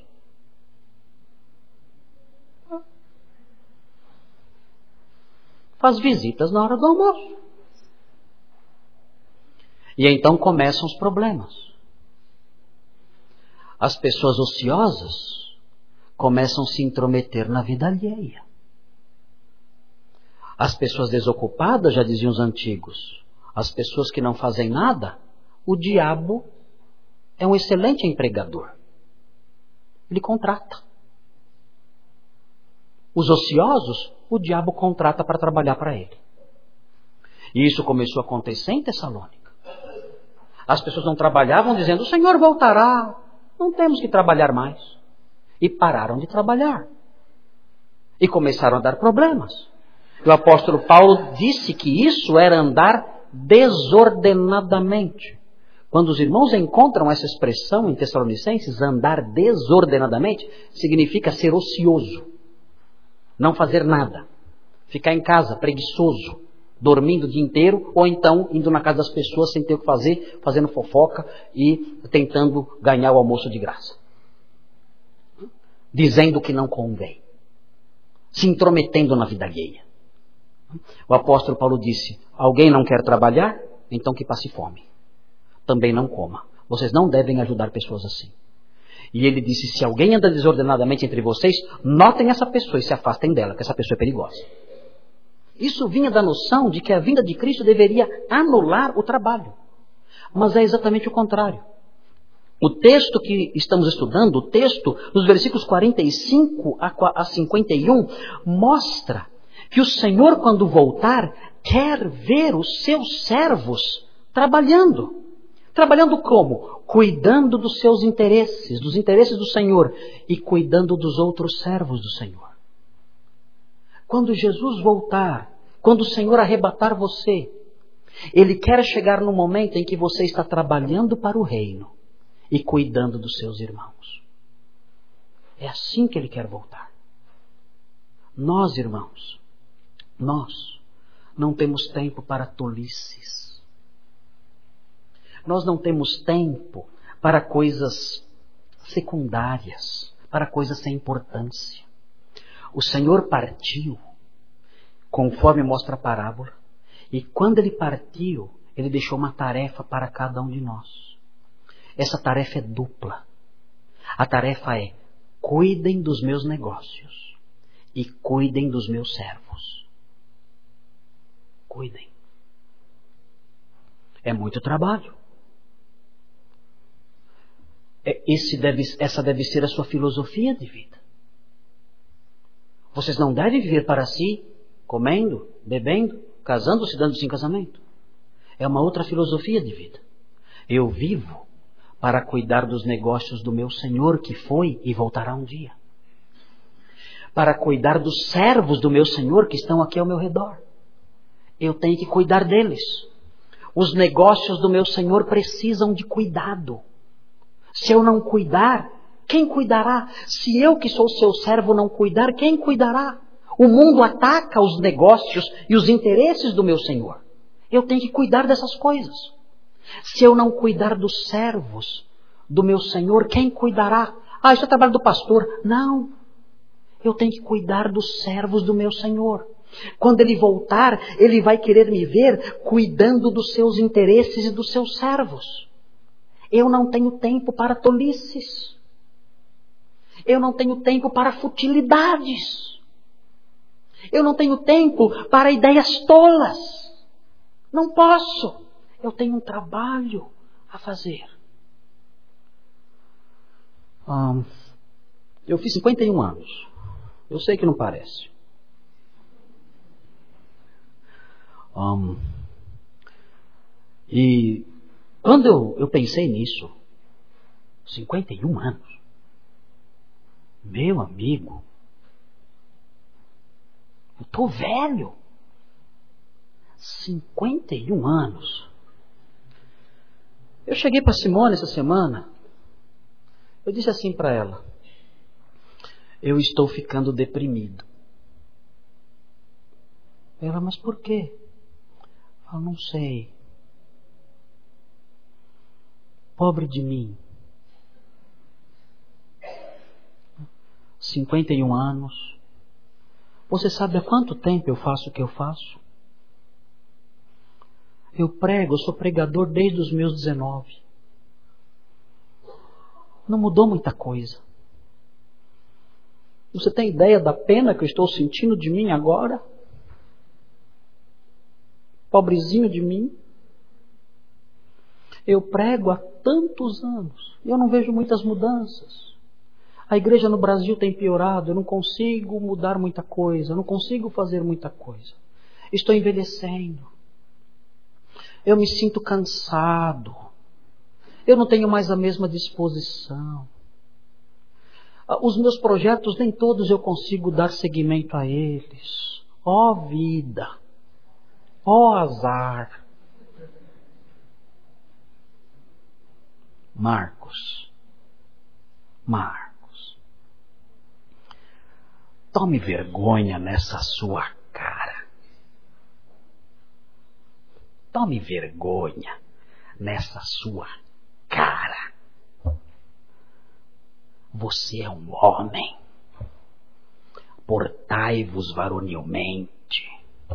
Faz visitas na hora do almoço. E então começam os problemas. As pessoas ociosas começam a se intrometer na vida alheia. As pessoas desocupadas, já diziam os antigos, as pessoas que não fazem nada, o diabo é um excelente empregador. Ele contrata. Os ociosos, o diabo contrata para trabalhar para ele. E isso começou a acontecer em Tessalônica. As pessoas não trabalhavam dizendo, o Senhor voltará, não temos que trabalhar mais. E pararam de trabalhar. E começaram a dar problemas. E o apóstolo Paulo disse que isso era andar desordenadamente. Quando os irmãos encontram essa expressão em Tessalonicenses, andar desordenadamente, significa ser ocioso. Não fazer nada. Ficar em casa, preguiçoso, dormindo o dia inteiro, ou então indo na casa das pessoas sem ter o que fazer, fazendo fofoca e tentando ganhar o almoço de graça. Dizendo que não convém. Se intrometendo na vida alheia. O apóstolo Paulo disse, alguém não quer trabalhar? Então que passe fome. Também não coma. Vocês não devem ajudar pessoas assim. E ele disse, se alguém anda desordenadamente entre vocês, notem essa pessoa e se afastem dela, que essa pessoa é perigosa. Isso vinha da noção de que a vinda de Cristo deveria anular o trabalho. Mas é exatamente o contrário. O texto que estamos estudando, o texto dos versículos 45 a 51, mostra que o Senhor, quando voltar, quer ver os seus servos trabalhando. Trabalhando como? Cuidando dos seus interesses, dos interesses do Senhor e cuidando dos outros servos do Senhor. Quando Jesus voltar, quando o Senhor arrebatar você, Ele quer chegar no momento em que você está trabalhando para o reino e cuidando dos seus irmãos. É assim que Ele quer voltar. Nós, irmãos, nós não temos tempo para tolices. Nós não temos tempo para coisas secundárias, para coisas sem importância. O Senhor partiu, conforme mostra a parábola, e quando Ele partiu, Ele deixou uma tarefa para cada um de nós. Essa tarefa é dupla. A tarefa é, cuidem dos meus negócios e cuidem dos meus servos. Cuidem. É muito trabalho. Essa deve ser a sua filosofia de vida. Vocês não devem viver para si, comendo, bebendo, casando-se, dando-se em casamento. É uma outra filosofia de vida. Eu vivo para cuidar dos negócios do meu Senhor, que foi e voltará um dia. Para cuidar dos servos do meu Senhor, que estão aqui ao meu redor. Eu tenho que cuidar deles. Os negócios do meu Senhor precisam de cuidado. Se eu não cuidar, quem cuidará? Se eu que sou seu servo não cuidar, quem cuidará? O mundo ataca os negócios e os interesses do meu Senhor. Eu tenho que cuidar dessas coisas. Se eu não cuidar dos servos do meu Senhor, quem cuidará? Isso é trabalho do pastor. Não. Eu tenho que cuidar dos servos do meu Senhor. Quando Ele voltar, Ele vai querer me ver cuidando dos seus interesses e dos seus servos. Eu não tenho tempo para tolices. Eu não tenho tempo para futilidades. Eu não tenho tempo para ideias tolas. Não posso. Eu tenho um trabalho a fazer. Eu fiz 51 anos. Eu sei que não parece. E quando eu pensei nisso, 51 anos, meu amigo, eu estou velho. 51 anos. Eu cheguei para Simone essa semana, eu disse assim para ela: eu estou ficando deprimido. Ela, mas por quê? Eu não sei. Pobre de mim. 51 anos. Você sabe há quanto tempo eu faço o que eu faço? Eu prego, eu sou pregador desde os meus 19. Não mudou muita coisa. Você tem ideia da pena que eu estou sentindo de mim agora? Pobrezinho de mim. Eu prego há tantos anos e eu não vejo muitas mudanças. A igreja no Brasil tem piorado, eu não consigo mudar muita coisa, eu não consigo fazer muita coisa. Estou envelhecendo. Eu me sinto cansado. Eu não tenho mais a mesma disposição. Os meus projetos, nem todos eu consigo dar seguimento a eles. Ó vida! Ó azar! Marcos, tome vergonha nessa sua cara. Tome vergonha nessa sua cara. Você é um homem. Portai-vos varonilmente.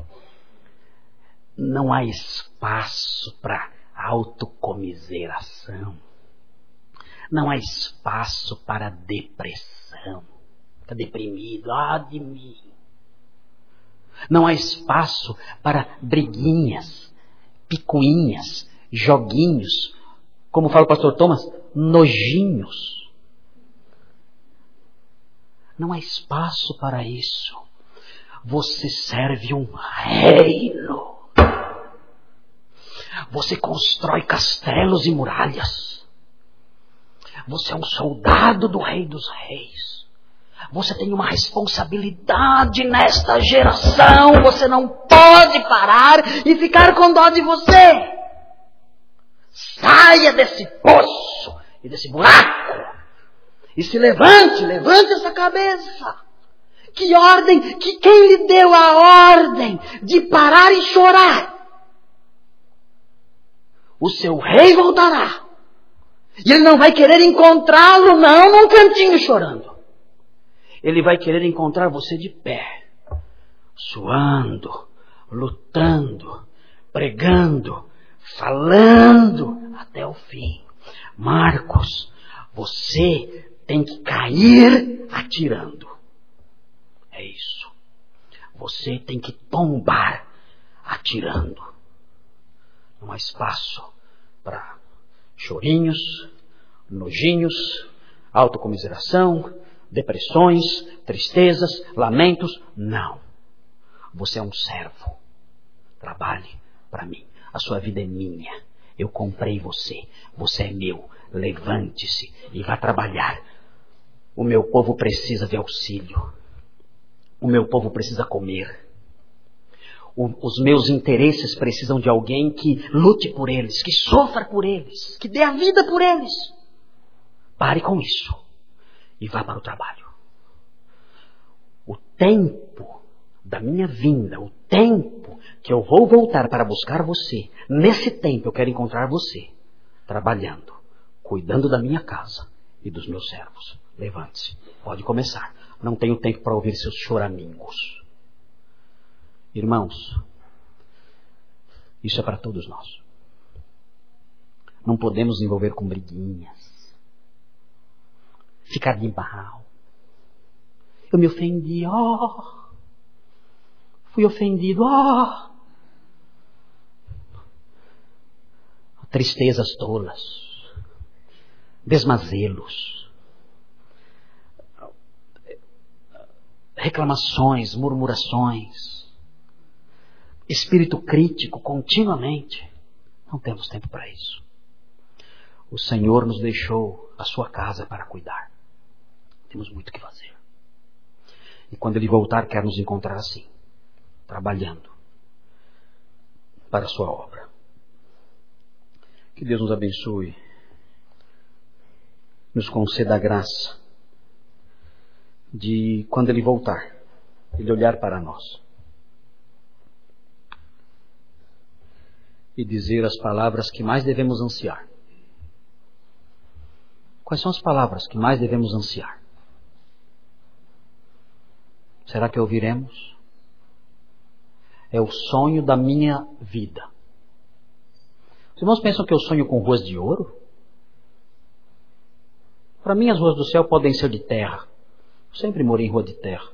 Não há espaço para autocomiseração. Não há espaço para depressão. Está deprimido, de mim. Não há espaço para briguinhas, picuinhas, joguinhos, como fala o pastor Thomas, nojinhos. Não há espaço para isso. Você serve um reino. Você constrói castelos e muralhas. Você é um soldado do Rei dos Reis. Você tem uma responsabilidade nesta geração. Você não pode parar e ficar com dó de você. Saia desse poço e desse buraco. E se levante essa cabeça. Que ordem, quem lhe deu a ordem de parar e chorar? O seu rei voltará. E ele não vai querer encontrá-lo, não, num cantinho chorando. Ele vai querer encontrar você de pé, suando, lutando, pregando, falando até o fim. Marcos, você tem que cair atirando. É isso. Você tem que tombar atirando. Não há espaço para chorinhos, nojinhos, autocomiseração, depressões, tristezas, lamentos. Não. Você é um servo. Trabalhe para mim. A sua vida é minha. Eu comprei você. Você é meu. Levante-se e vá trabalhar. O meu povo precisa de auxílio. O meu povo precisa comer. Os meus interesses precisam de alguém que lute por eles, que sofra por eles, que dê a vida por eles. Pare com isso e vá para o trabalho. O tempo da minha vinda, o tempo que eu vou voltar para buscar você, nesse tempo eu quero encontrar você trabalhando, cuidando da minha casa e dos meus servos. Levante-se, pode começar. Não tenho tempo para ouvir seus choramingos. Irmãos, isso é para todos nós. Não podemos nos envolver com briguinhas. Ficar de mal. Eu me ofendi, fui ofendido, Tristezas tolas. Desmazelos. reclamações, murmurações, espírito crítico continuamente. Não temos tempo para isso. O Senhor nos deixou a sua casa para cuidar. Temos muito o que fazer. E quando Ele voltar, quer nos encontrar assim, trabalhando para a sua obra. Que Deus nos abençoe, nos conceda a graça de, quando Ele voltar, Ele olhar para nós e dizer as palavras que mais devemos ansiar. Quais são as palavras que mais devemos ansiar? Será que ouviremos? É o sonho da minha vida. Os irmãos pensam que eu sonho com ruas de ouro? Para mim as ruas do céu podem ser de terra. Eu sempre morei em rua de terra.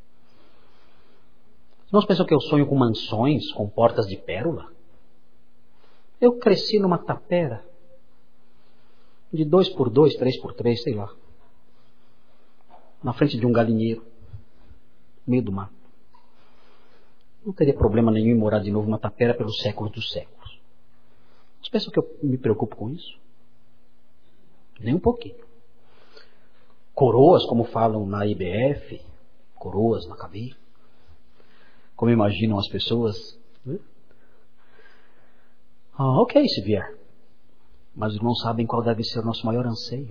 Os irmãos pensam que eu sonho com mansões, com portas de pérola? Eu cresci numa tapera de 2x2, 3x3, sei lá, na frente de um galinheiro, no meio do mato. Não teria problema nenhum em morar de novo numa tapera pelos séculos dos séculos. Vocês pensam que eu me preocupo com isso? Nem um pouquinho. Coroas, como falam na IBF, coroas na cabine, como imaginam as pessoas. Ok, se vier. Mas os irmãos sabem qual deve ser o nosso maior anseio.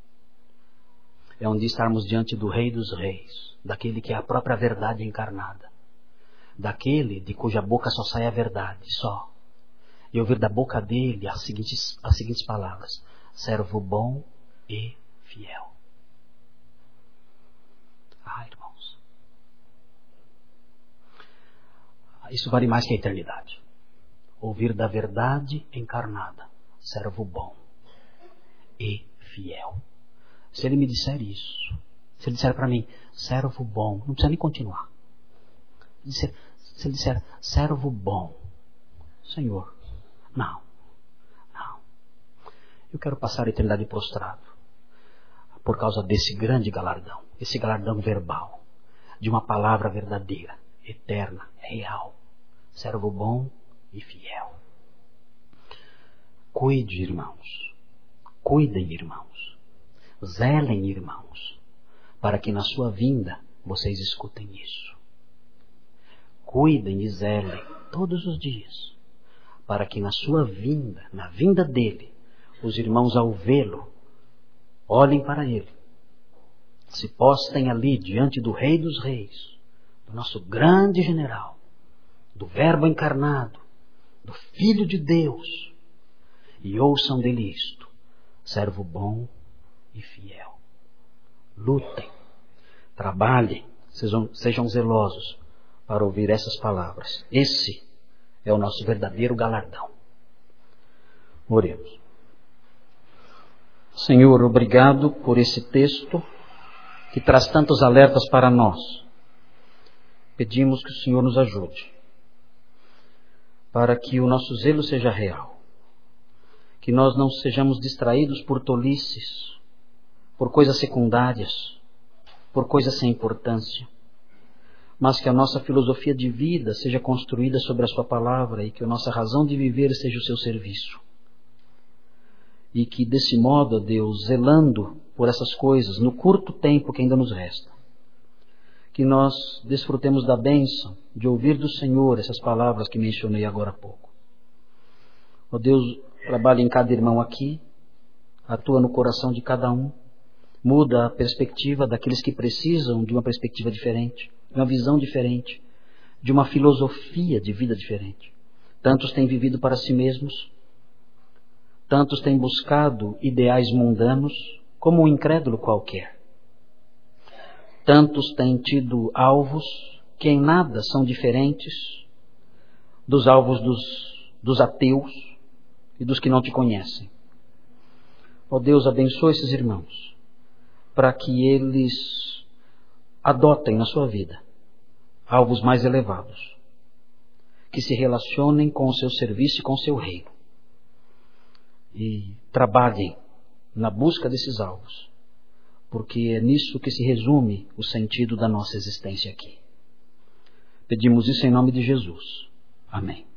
É um dia estarmos diante do Rei dos Reis, daquele que é a própria verdade encarnada, daquele de cuja boca só sai a verdade, só. E ouvir da boca dele as seguintes palavras: servo bom e fiel. Irmãos, isso vale mais que a eternidade. Ouvir da verdade encarnada, servo bom e fiel. Se ele me disser isso, se ele disser para mim, servo bom, não precisa nem continuar. Se ele disser, servo bom, Senhor, não. Eu quero passar a eternidade prostrado por causa desse grande galardão, esse galardão verbal, de uma palavra verdadeira, eterna, real. Servo bom e fiel. Cuide, irmãos. Cuidem, irmãos. Zelem, irmãos, para que na sua vinda vocês escutem isso. Cuidem e zelem todos os dias, para que na sua vinda, na vinda dele, os irmãos ao vê-lo, olhem para ele, se postem ali diante do Rei dos Reis, do nosso grande general, do Verbo encarnado, do Filho de Deus, e ouçam dele isto: servo bom e fiel. Lutem, trabalhem, sejam zelosos para ouvir essas palavras. Esse é o nosso verdadeiro galardão. Oremos. Senhor, obrigado por esse texto que traz tantos alertas para nós. Pedimos que o Senhor nos ajude para que o nosso zelo seja real, que nós não sejamos distraídos por tolices, por coisas secundárias, por coisas sem importância, mas que a nossa filosofia de vida seja construída sobre a sua palavra e que a nossa razão de viver seja o seu serviço. E que desse modo, Deus, zelando por essas coisas, no curto tempo que ainda nos resta, que nós desfrutemos da bênção de ouvir do Senhor essas palavras que mencionei agora há pouco. Ó Deus, trabalha em cada irmão aqui, atua no coração de cada um, muda a perspectiva daqueles que precisam de uma perspectiva diferente, de uma visão diferente, de uma filosofia de vida diferente. Tantos têm vivido para si mesmos, tantos têm buscado ideais mundanos, como um incrédulo qualquer. Tantos têm tido alvos que em nada são diferentes dos alvos dos ateus e dos que não te conhecem. Ó Deus, abençoa esses irmãos, para que eles adotem na sua vida alvos mais elevados, que se relacionem com o seu serviço e com o seu reino, e trabalhem na busca desses alvos, porque é nisso que se resume o sentido da nossa existência aqui. Pedimos isso em nome de Jesus. Amém.